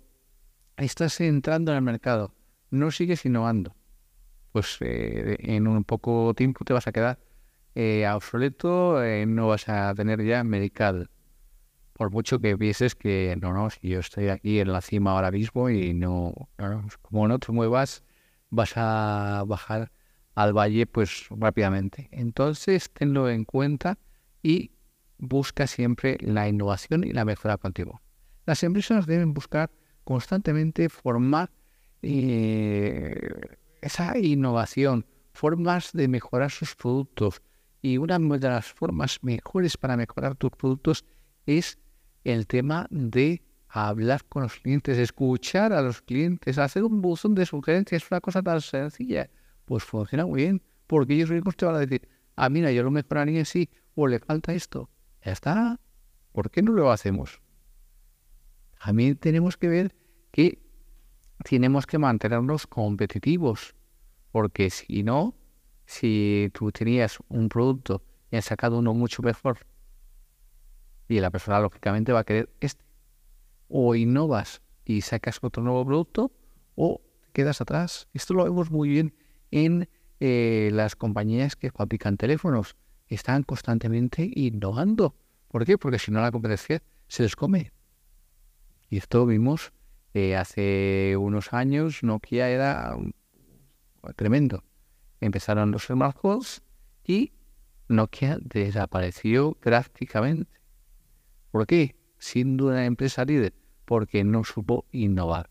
estás entrando en el mercado, no sigues innovando, pues eh, en un poco tiempo te vas a quedar eh, obsoleto, eh, no vas a tener ya medical. Por mucho que pienses que, no, no, si yo estoy aquí en la cima ahora mismo y no, no, no, como no te muevas, vas a bajar al valle pues rápidamente. Entonces, tenlo en cuenta y busca siempre la innovación y la mejora continua. Las empresas deben buscar constantemente formar eh, esa innovación, formas de mejorar sus productos. Y una de las formas mejores para mejorar tus productos es el tema de hablar con los clientes, escuchar a los clientes, hacer un buzón de sugerencias, es una cosa tan sencilla. Pues funciona muy bien, porque ellos mismos te van a decir, ah, mira, yo lo mejoraría así, o le falta esto. Ya está. ¿Por qué no lo hacemos? También tenemos que ver que tenemos que mantenernos competitivos, porque si no, si tú tenías un producto y has sacado uno mucho mejor, y la persona lógicamente va a querer este, o innovas y sacas otro nuevo producto, o te quedas atrás. Esto lo vemos muy bien en eh, las compañías que fabrican teléfonos. Están constantemente innovando. ¿Por qué? Porque si no la competencia se les come. Y esto lo vimos eh, hace unos años. Nokia era um, tremendo. Empezaron los smartphones y Nokia desapareció drásticamente. ¿Por qué? Siendo una empresa líder, porque no supo innovar.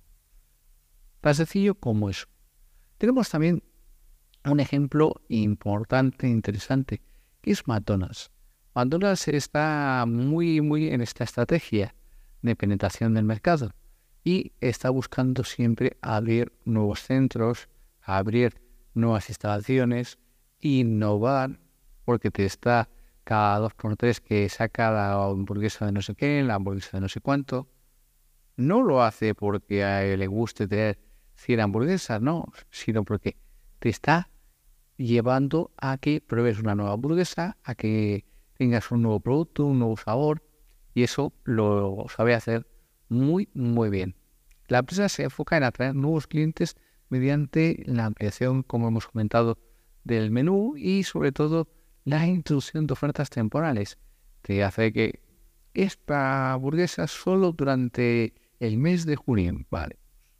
Tan sencillo como eso. Tenemos también un ejemplo importante, interesante, que es McDonald's. McDonald's está muy, muy en esta estrategia de penetración del mercado y está buscando siempre abrir nuevos centros, abrir nuevas instalaciones, innovar, porque te está cada dos por tres que saca la hamburguesa de no sé qué, la hamburguesa de no sé cuánto. No lo hace porque a él le guste tener cien hamburguesas, no, sino porque te está llevando a que pruebes una nueva hamburguesa, a que tengas un nuevo producto, un nuevo sabor, y eso lo sabe hacer muy, muy bien. La empresa se enfoca en atraer nuevos clientes mediante la ampliación, como hemos comentado, del menú y sobre todo la introducción de ofertas temporales. Te hace que esta hamburguesa solo durante el mes de junio, vale.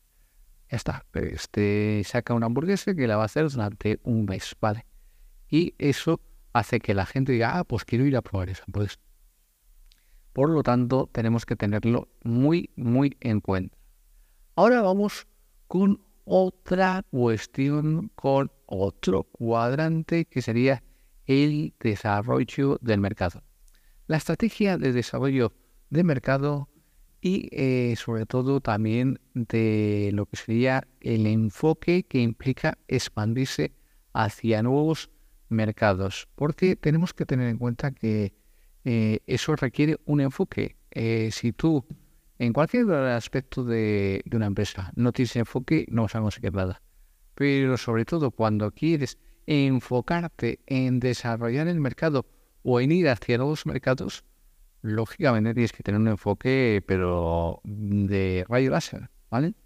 Ya está, este saca una hamburguesa que la va a hacer durante un mes, ¿vale? Y eso hace que la gente diga, ah, pues quiero ir a probar esa hamburguesa. Por lo tanto, tenemos que tenerlo muy, muy en cuenta. Ahora vamos con otra cuestión, con otro cuadrante que sería el desarrollo del mercado. La estrategia de desarrollo de mercado y eh, sobre todo también de lo que sería el enfoque que implica expandirse hacia nuevos mercados, porque tenemos que tener en cuenta que eh, eso requiere un enfoque. Eh, si tú En cualquier aspecto de, de una empresa, no tienes enfoque, no vas a conseguir nada. Pero sobre todo cuando quieres enfocarte en desarrollar el mercado o en ir hacia nuevos mercados, lógicamente tienes que tener un enfoque, pero de rayo láser, ¿vale?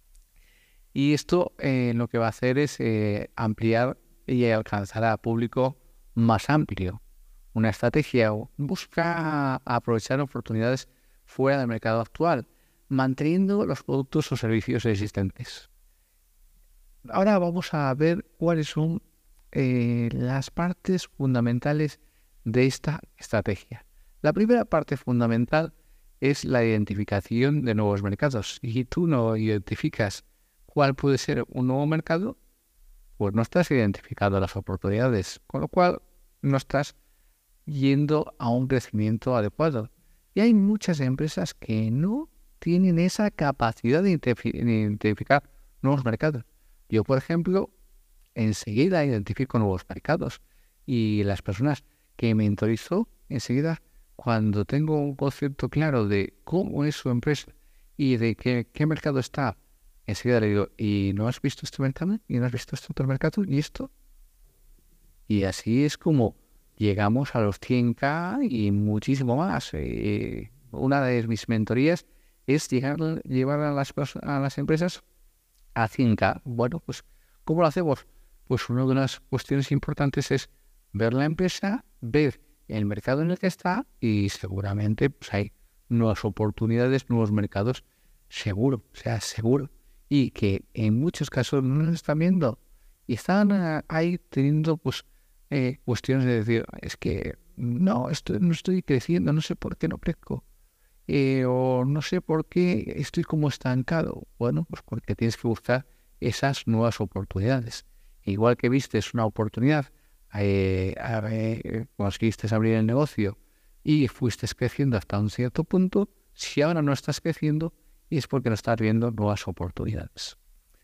Y esto eh, lo que va a hacer es eh, ampliar y alcanzar a público más amplio. Una estrategia busca aprovechar oportunidades fuera del mercado actual, manteniendo los productos o servicios existentes. Ahora vamos a ver cuáles son eh, las partes fundamentales de esta estrategia. La primera parte fundamental es la identificación de nuevos mercados. Si tú no identificas cuál puede ser un nuevo mercado, pues no estás identificando las oportunidades, con lo cual no estás yendo a un crecimiento adecuado. Y hay muchas empresas que no tienen esa capacidad de identificar nuevos mercados. Yo, por ejemplo, enseguida identifico nuevos mercados y las personas que mentorizo, enseguida, cuando tengo un concepto claro de cómo es su empresa y de qué, qué mercado está, enseguida le digo, ¿y no has visto este mercado? ¿Y no has visto este otro mercado? ¿Y esto? Y así es como llegamos a los cien K y muchísimo más. Eh, una de mis mentorías es llegar, llevar a las, a las empresas a cien K. Bueno, pues, ¿cómo lo hacemos? Pues una de las cuestiones importantes es ver la empresa, ver el mercado en el que está y seguramente pues, hay nuevas oportunidades, nuevos mercados, seguro, o sea, seguro. Y que en muchos casos no nos están viendo y están uh, ahí teniendo pues eh, cuestiones de decir, es que no, estoy, no estoy creciendo, no sé por qué no crezco. Eh, o no sé por qué estoy como estancado. Bueno, pues porque tienes que buscar esas nuevas oportunidades. Igual que vistes una oportunidad, eh, eh, conseguiste abrir el negocio y fuiste creciendo hasta un cierto punto, si ahora no estás creciendo, es porque no estás viendo nuevas oportunidades.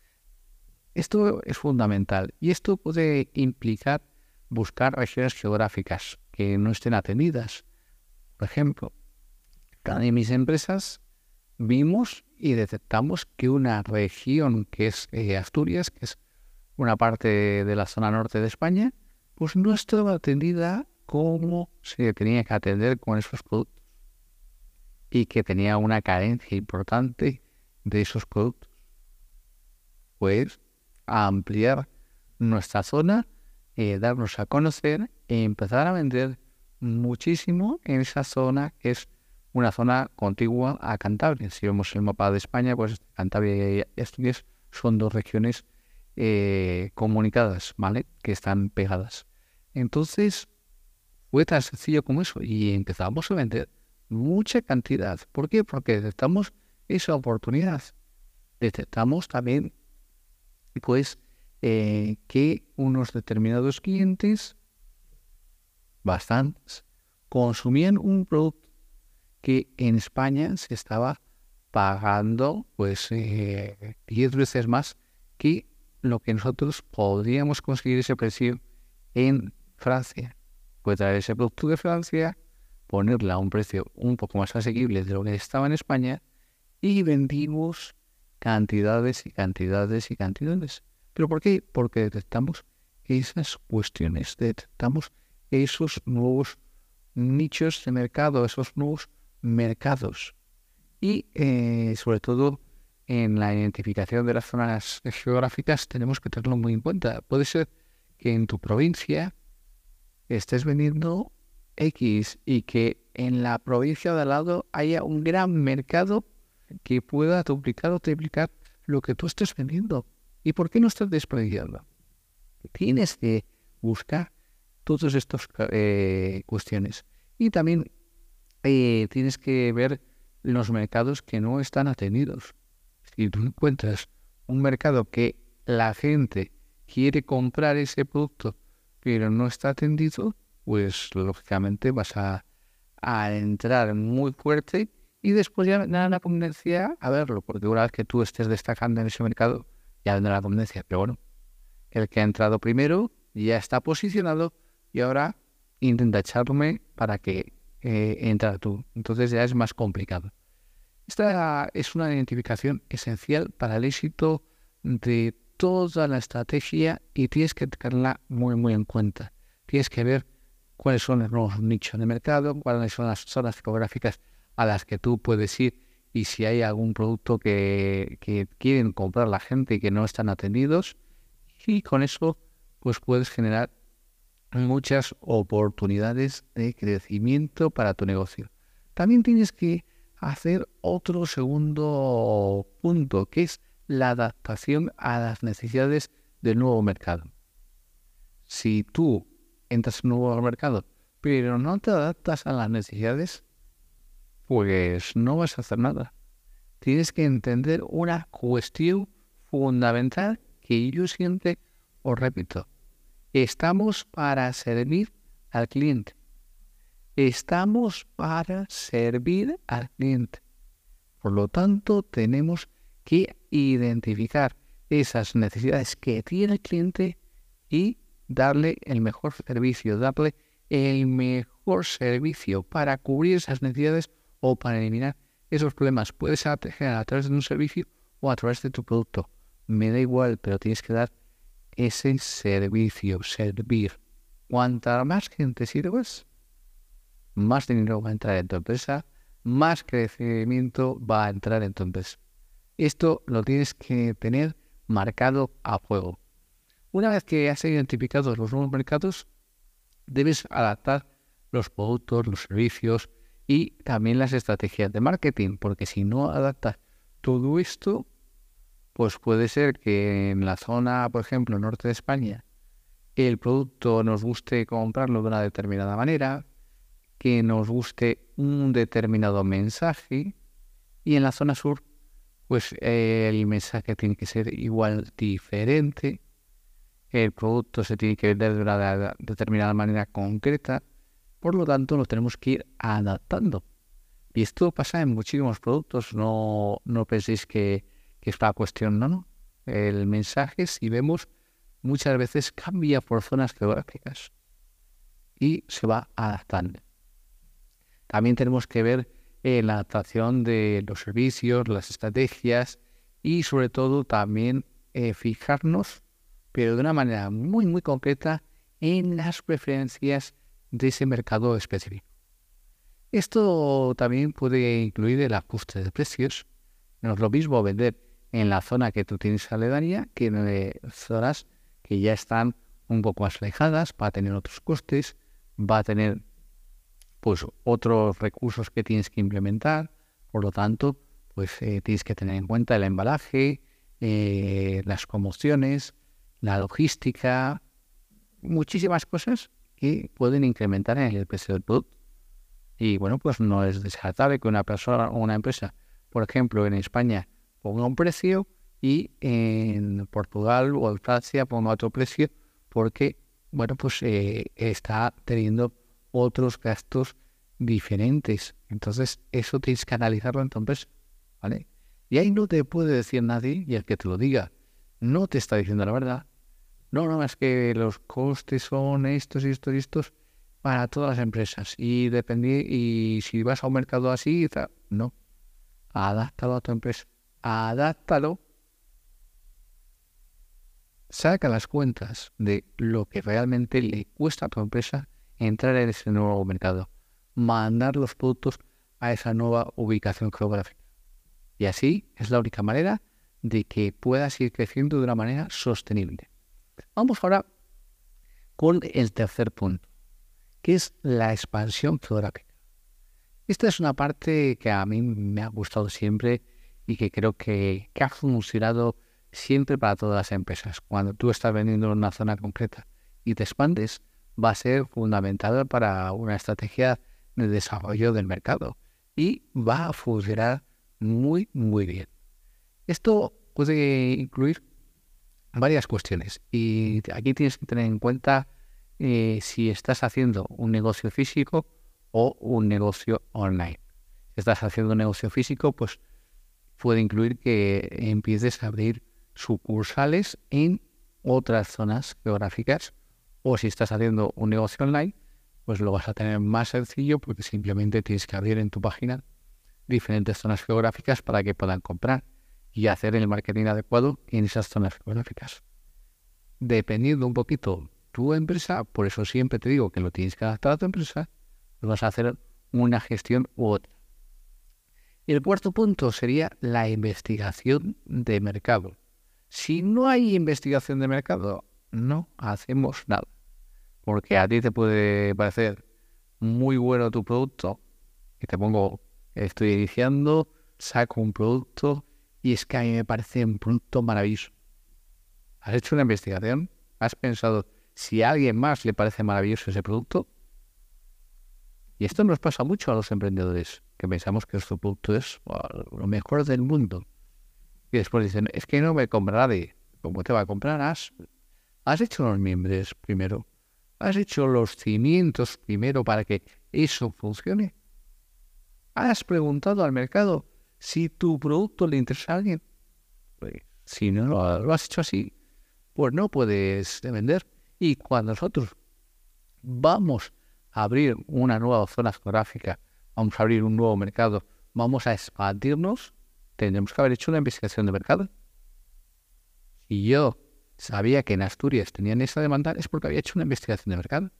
Esto es fundamental y esto puede implicar buscar regiones geográficas que no estén atendidas. Por ejemplo, en mis empresas vimos y detectamos que una región que es eh, Asturias, que es una parte de la zona norte de España, pues no estaba atendida como se tenía que atender con esos productos y que tenía una carencia importante de esos productos. Pues a ampliar nuestra zona, eh, darnos a conocer e empezar a vender muchísimo en esa zona que es una zona contigua a Cantabria. Si vemos el mapa de España, pues Cantabria y Asturias son dos regiones eh, comunicadas, ¿vale? Que están pegadas. Entonces, fue tan sencillo como eso y empezamos a vender mucha cantidad. ¿Por qué? Porque detectamos esa oportunidad. Detectamos también, pues, eh, que unos determinados clientes, bastantes, consumían un producto que en España se estaba pagando pues eh, diez veces más que lo que nosotros podríamos conseguir ese precio en Francia. Pues traer ese producto de Francia, ponerle a un precio un poco más asequible de lo que estaba en España y vendimos cantidades y cantidades y cantidades. ¿Pero por qué? Porque detectamos esas cuestiones, detectamos esos nuevos nichos de mercado, esos nuevos mercados y eh, sobre todo en la identificación de las zonas geográficas tenemos que tenerlo muy en cuenta. Puede ser que en tu provincia estés vendiendo X y que en la provincia de al lado haya un gran mercado que pueda duplicar o triplicar lo que tú estés vendiendo. ¿Y por qué no estás desperdiciando? Tienes que buscar todas estas eh, cuestiones y también Eh, tienes que ver los mercados que no están atendidos. Si tú encuentras un mercado que la gente quiere comprar ese producto pero no está atendido, pues lógicamente vas a, a entrar muy fuerte y después ya vendrá la competencia a verlo, porque una vez que tú estés destacando en ese mercado, ya vendrá la competencia. Pero bueno, el que ha entrado primero ya está posicionado y ahora intenta echarme para que Eh, entrar tú. Entonces ya es más complicado. Esta es una identificación esencial para el éxito de toda la estrategia y tienes que tenerla muy, muy en cuenta. Tienes que ver cuáles son los nuevos nichos de mercado, cuáles son las zonas geográficas a las que tú puedes ir y si hay algún producto que, que quieren comprar la gente y que no están atendidos. Y con eso pues puedes generar muchas oportunidades de crecimiento para tu negocio. También tienes que hacer otro segundo punto, que es la adaptación a las necesidades del nuevo mercado. Si tú entras en un nuevo mercado, pero no te adaptas a las necesidades, pues no vas a hacer nada. Tienes que entender una cuestión fundamental que yo siempre os repito. Estamos para servir al cliente. Estamos para servir al cliente. Por lo tanto, tenemos que identificar esas necesidades que tiene el cliente y darle el mejor servicio, darle el mejor servicio para cubrir esas necesidades o para eliminar esos problemas. Puedes hacer a través de un servicio o a través de tu producto. Me da igual, pero tienes que dar ese servicio, servir. Cuanta más gente sirves, más dinero va a entrar en tu empresa, más crecimiento va a entrar en tu empresa. Esto lo tienes que tener marcado a fuego. Una vez que has identificado los nuevos mercados, debes adaptar los productos, los servicios y también las estrategias de marketing, porque si no adaptas todo esto, pues puede ser que en la zona, por ejemplo, norte de España, el producto nos guste comprarlo de una determinada manera, que nos guste un determinado mensaje, y en la zona sur, pues eh, el mensaje tiene que ser igual diferente, el producto se tiene que vender de una determinada manera concreta, por lo tanto nos tenemos que ir adaptando. Y esto pasa en muchísimos productos, no, no penséis que, que es una cuestión, no, no. El mensaje, si vemos, muchas veces cambia por zonas geográficas y se va adaptando. También tenemos que ver eh, la adaptación de los servicios, las estrategias y sobre todo también eh, fijarnos, pero de una manera muy muy concreta, en las preferencias de ese mercado específico. Esto también puede incluir el ajuste de precios. No es lo mismo vender en la zona que tú tienes aledaña que en eh, zonas que ya están un poco más alejadas, va a tener otros costes, va a tener pues otros recursos que tienes que implementar, por lo tanto, pues eh, tienes que tener en cuenta el embalaje, eh, las promociones, la logística, muchísimas cosas que pueden incrementar en el precio del producto. Y bueno, pues no es descartable que una persona o una empresa, por ejemplo, en España ponga un precio y en Portugal o en Francia ponga otro precio porque, bueno, pues eh, está teniendo otros gastos diferentes. Entonces, eso tienes que analizarlo en tu empresa, ¿vale? Y ahí no te puede decir nadie, y el que te lo diga no te está diciendo la verdad. No, no, es que los costes son estos y estos y estos para todas las empresas. Y depende, y si vas a un mercado así, no. Adáptalo a tu empresa. Adáptalo. Saca las cuentas de lo que realmente le cuesta a tu empresa entrar en ese nuevo mercado. Mandar los productos a esa nueva ubicación geográfica. Y así es la única manera de que puedas ir creciendo de una manera sostenible. Vamos ahora con el tercer punto, que es la expansión geográfica. Esta es una parte que a mí me ha gustado siempre y que creo que, que ha funcionado siempre para todas las empresas. Cuando tú estás vendiendo en una zona concreta y te expandes, va a ser fundamental para una estrategia de desarrollo del mercado y va a funcionar muy, muy bien. Esto puede incluir varias cuestiones y aquí tienes que tener en cuenta eh, si estás haciendo un negocio físico o un negocio online. Si estás haciendo un negocio físico, pues puede incluir que empieces a abrir sucursales en otras zonas geográficas, o si estás haciendo un negocio online, pues lo vas a tener más sencillo porque simplemente tienes que abrir en tu página diferentes zonas geográficas para que puedan comprar y hacer el marketing adecuado en esas zonas geográficas. Dependiendo un poquito tu empresa, por eso siempre te digo que lo tienes que adaptar a tu empresa, pues vas a hacer una gestión u otra. Y el cuarto punto sería la investigación de mercado. Si no hay investigación de mercado, no hacemos nada. Porque a ti te puede parecer muy bueno tu producto, y te pongo, estoy iniciando, saco un producto, y es que a mí me parece un producto maravilloso. ¿Has hecho una investigación? ¿Has pensado si a alguien más le parece maravilloso ese producto? Y esto nos pasa mucho a los emprendedores, que pensamos que nuestro producto es oh, lo mejor del mundo. Y después dicen, es que no me compra nadie. ¿Cómo te va a comprar? ¿Has, has hecho los miembros primero? ¿Has hecho los cimientos primero para que eso funcione? ¿Has preguntado al mercado si tu producto le interesa a alguien? Pues, si no lo has hecho así, pues no puedes vender. Y cuando nosotros vamos a abrir una nueva zona geográfica, vamos a abrir un nuevo mercado, vamos a expandirnos, tendremos que haber hecho una investigación de mercado. Si yo sabía que en Asturias tenían esa demanda, es porque había hecho una investigación de mercado.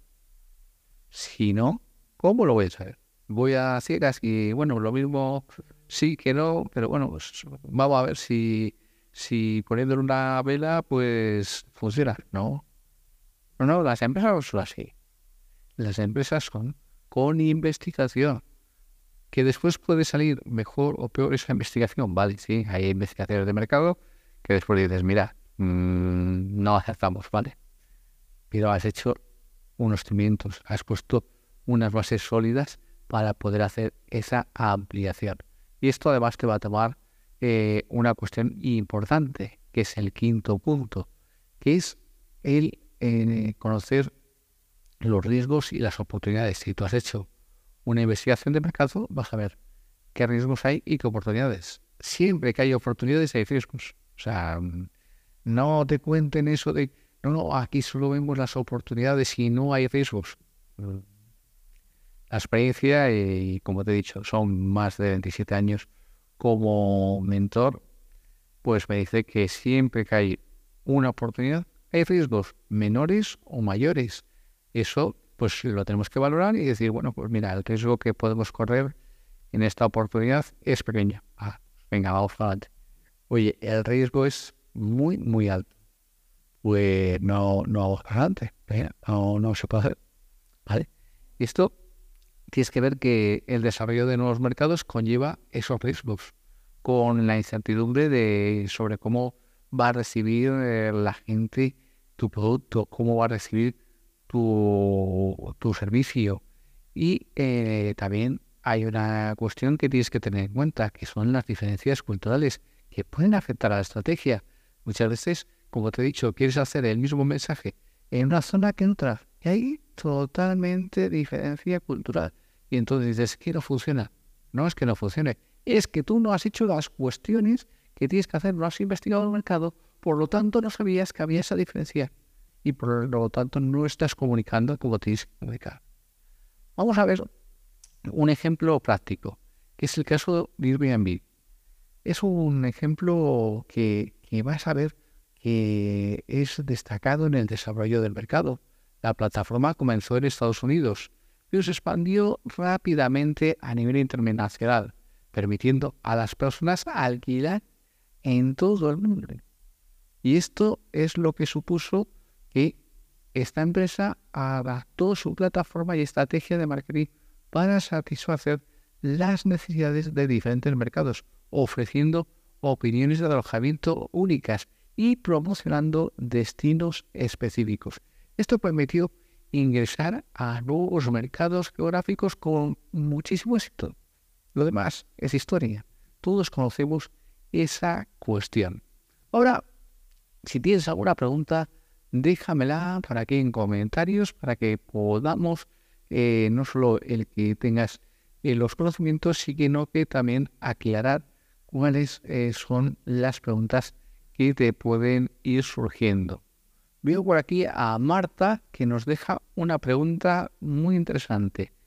Si no, ¿cómo lo voy a saber? Voy a ciegas y, bueno, lo mismo sí que no, pero bueno, pues vamos a ver si, si poniéndole una vela, pues funciona. No, no, no, las empresas no son así. Las empresas son con investigación. Que después puede salir mejor o peor esa investigación. Vale, sí, hay investigaciones de mercado que después dices, mira, mmm, no acertamos, ¿vale? Pero has hecho unos cimientos, has puesto unas bases sólidas para poder hacer esa ampliación. Y esto además te va a tomar eh, una cuestión importante, que es el quinto punto, que es el eh, conocer los riesgos y las oportunidades. Si tú has hecho una investigación de mercado, vas a ver qué riesgos hay y qué oportunidades. Siempre que hay oportunidades hay riesgos. O sea, no te cuenten eso de, no, no, aquí solo vemos las oportunidades y no hay riesgos. La experiencia, y como te he dicho, son más de veintisiete años como mentor, pues me dice que siempre que hay una oportunidad, hay riesgos menores o mayores. Eso pues lo tenemos que valorar y decir, bueno, pues mira, el riesgo que podemos correr en esta oportunidad es pequeño. Ah, venga, vamos para adelante. Oye, el riesgo es muy, muy alto. Pues no, no vamos para adelante. No, no se puede hacer. ¿Vale? Y esto tienes que ver que el desarrollo de nuevos mercados conlleva esos riesgos, con la incertidumbre de sobre cómo va a recibir eh, la gente tu producto, cómo va a recibir tu, tu servicio. Y eh, también hay una cuestión que tienes que tener en cuenta, que son las diferencias culturales que pueden afectar a la estrategia. Muchas veces, como te he dicho, quieres hacer el mismo mensaje en una zona que en otra, y hay totalmente diferencia cultural. Y entonces dices, que no funciona. No es que no funcione, es que tú no has hecho las cuestiones que tienes que hacer, no has investigado el mercado, por lo tanto no sabías que había esa diferencia. Y por lo tanto no estás comunicando como tienes que comunicar. Vamos a ver un ejemplo práctico, que es el caso de Airbnb. Es un ejemplo que, que vas a ver que es destacado en el desarrollo del mercado. La plataforma comenzó en Estados Unidos, pero se expandió rápidamente a nivel internacional, permitiendo a las personas alquilar en todo el mundo. Y esto es lo que supuso que esta empresa adaptó su plataforma y estrategia de marketing para satisfacer las necesidades de diferentes mercados, ofreciendo opiniones de alojamiento únicas y promocionando destinos específicos. Esto permitió ingresar a nuevos mercados geográficos con muchísimo éxito. Lo demás es historia. Todos conocemos esa cuestión. Ahora, si tienes alguna pregunta, déjamela para aquí en comentarios, para que podamos, eh, no solo el que tengas eh, los conocimientos, sino que también aclarar cuáles eh, son las preguntas que te pueden ir surgiendo. Veo por aquí a Marta que nos deja una pregunta muy interesante.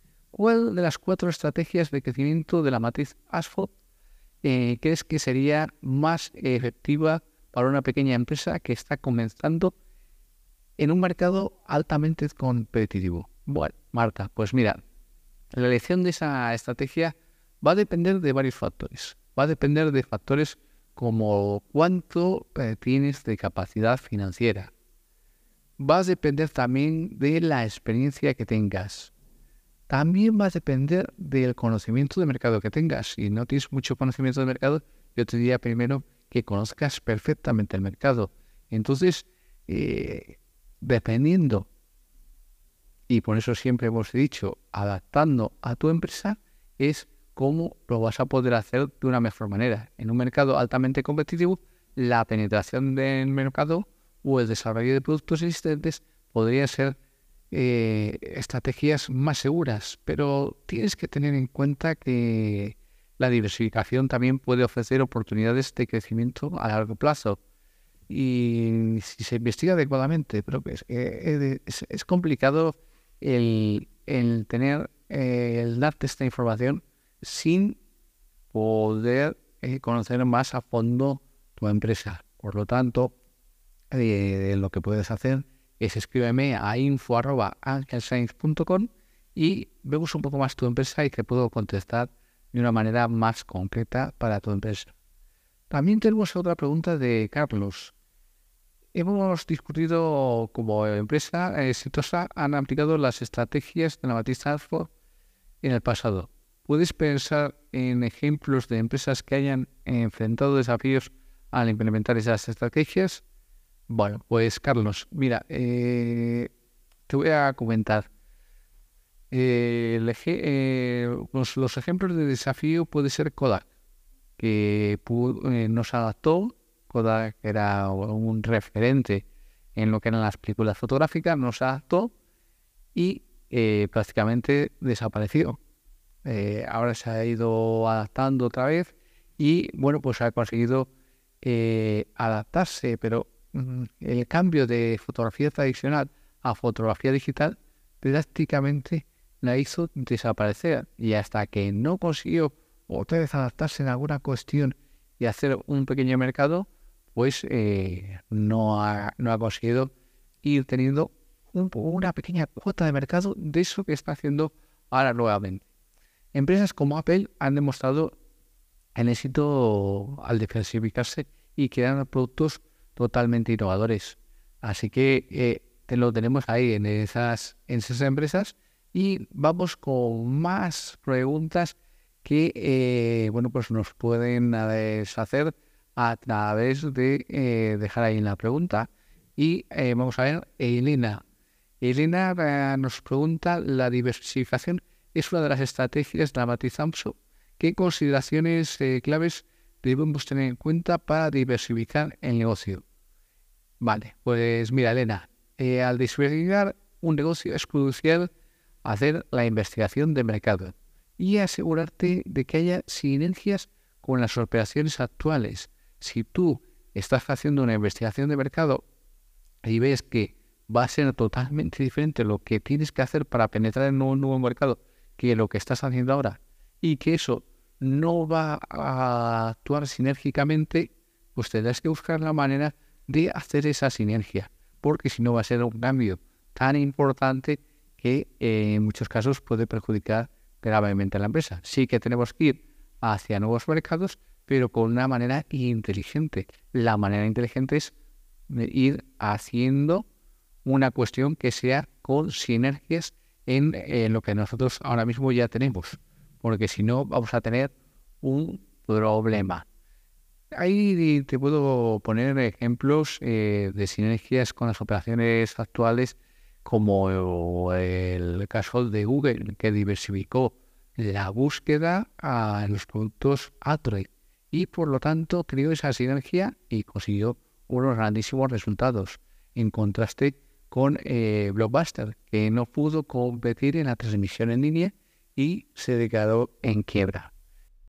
¿cuál de las cuatro estrategias de crecimiento de la matriz ASFOT eh, crees que sería más efectiva para una pequeña empresa que está comenzando en un mercado altamente competitivo? Bueno, Marta, pues mira, la elección de esa estrategia va a depender de varios factores. Va a depender de factores como cuánto eh, tienes de capacidad financiera. Va a depender también de la experiencia que tengas. También va a depender del conocimiento de mercado que tengas. Si no tienes mucho conocimiento de mercado, yo te diría primero que conozcas perfectamente el mercado. Entonces, eh, dependiendo, y por eso siempre hemos dicho, adaptando a tu empresa, es cómo lo vas a poder hacer de una mejor manera. En un mercado altamente competitivo, la penetración del mercado o el desarrollo de productos existentes podría ser eh, estrategias más seguras, pero tienes que tener en cuenta que la diversificación también puede ofrecer oportunidades de crecimiento a largo plazo. Y si se investiga adecuadamente, pero es, es, es complicado el, el tener, eh, el darte esta información sin poder eh, conocer más a fondo tu empresa. Por lo tanto, eh, lo que puedes hacer es escríbeme a info arroba angelscience punto com y vemos un poco más tu empresa y te puedo contestar de una manera más concreta para tu empresa. También tenemos otra pregunta de Carlos. Hemos discutido cómo empresa exitosa han aplicado las estrategias de la matriz ASFOT en el pasado. ¿Puedes pensar en ejemplos de empresas que hayan enfrentado desafíos al implementar esas estrategias? Bueno, pues Carlos, mira, eh, te voy a comentar. Eh, el eje, eh, los, los ejemplos de desafío puede ser Kodak, que pudo, eh, nos adaptó. Kodak era un referente en lo que eran las películas fotográficas, nos adaptó y eh, prácticamente desapareció. Eh, ahora se ha ido adaptando otra vez y bueno, pues ha conseguido eh, adaptarse, pero mm, el cambio de fotografía tradicional a fotografía digital prácticamente la hizo desaparecer, y hasta que no consiguió otra vez adaptarse en alguna cuestión y hacer un pequeño mercado, pues eh, no, ha, no ha conseguido ir teniendo un, una pequeña cuota de mercado de eso que está haciendo ahora nuevamente. Empresas como Apple han demostrado el éxito al diversificarse y crear productos totalmente innovadores. Así que eh, te lo tenemos ahí en esas, en esas empresas, y vamos con más preguntas que eh, bueno, pues nos pueden hacer a través de eh, dejar ahí en la pregunta. Y eh, vamos a ver, Elena. Elena eh, nos pregunta: la diversificación es una de las estrategias de la matriz ASFOT. ¿Qué consideraciones eh, claves debemos tener en cuenta para diversificar el negocio? Vale, pues mira, Elena, eh, al diversificar un negocio es crucial hacer la investigación de mercado y asegurarte de que haya sinergias con las operaciones actuales. Si tú estás haciendo una investigación de mercado y ves que va a ser totalmente diferente lo que tienes que hacer para penetrar en un nuevo mercado que lo que estás haciendo ahora, y que eso no va a actuar sinérgicamente, pues tendrás que buscar la manera de hacer esa sinergia, porque si no va a ser un cambio tan importante que eh, en muchos casos puede perjudicar gravemente a la empresa. Sí que tenemos que ir hacia nuevos mercados, pero con una manera inteligente. La manera inteligente es ir haciendo una cuestión que sea con sinergias en eh, lo que nosotros ahora mismo ya tenemos, porque si no vamos a tener un problema. Ahí te puedo poner ejemplos eh, de sinergias con las operaciones actuales, como el caso de Google, que diversificó la búsqueda a los productos Android y por lo tanto creó esa sinergia y consiguió unos grandísimos resultados, en contraste con eh, Blockbuster, que no pudo competir en la transmisión en línea y se declaró en quiebra.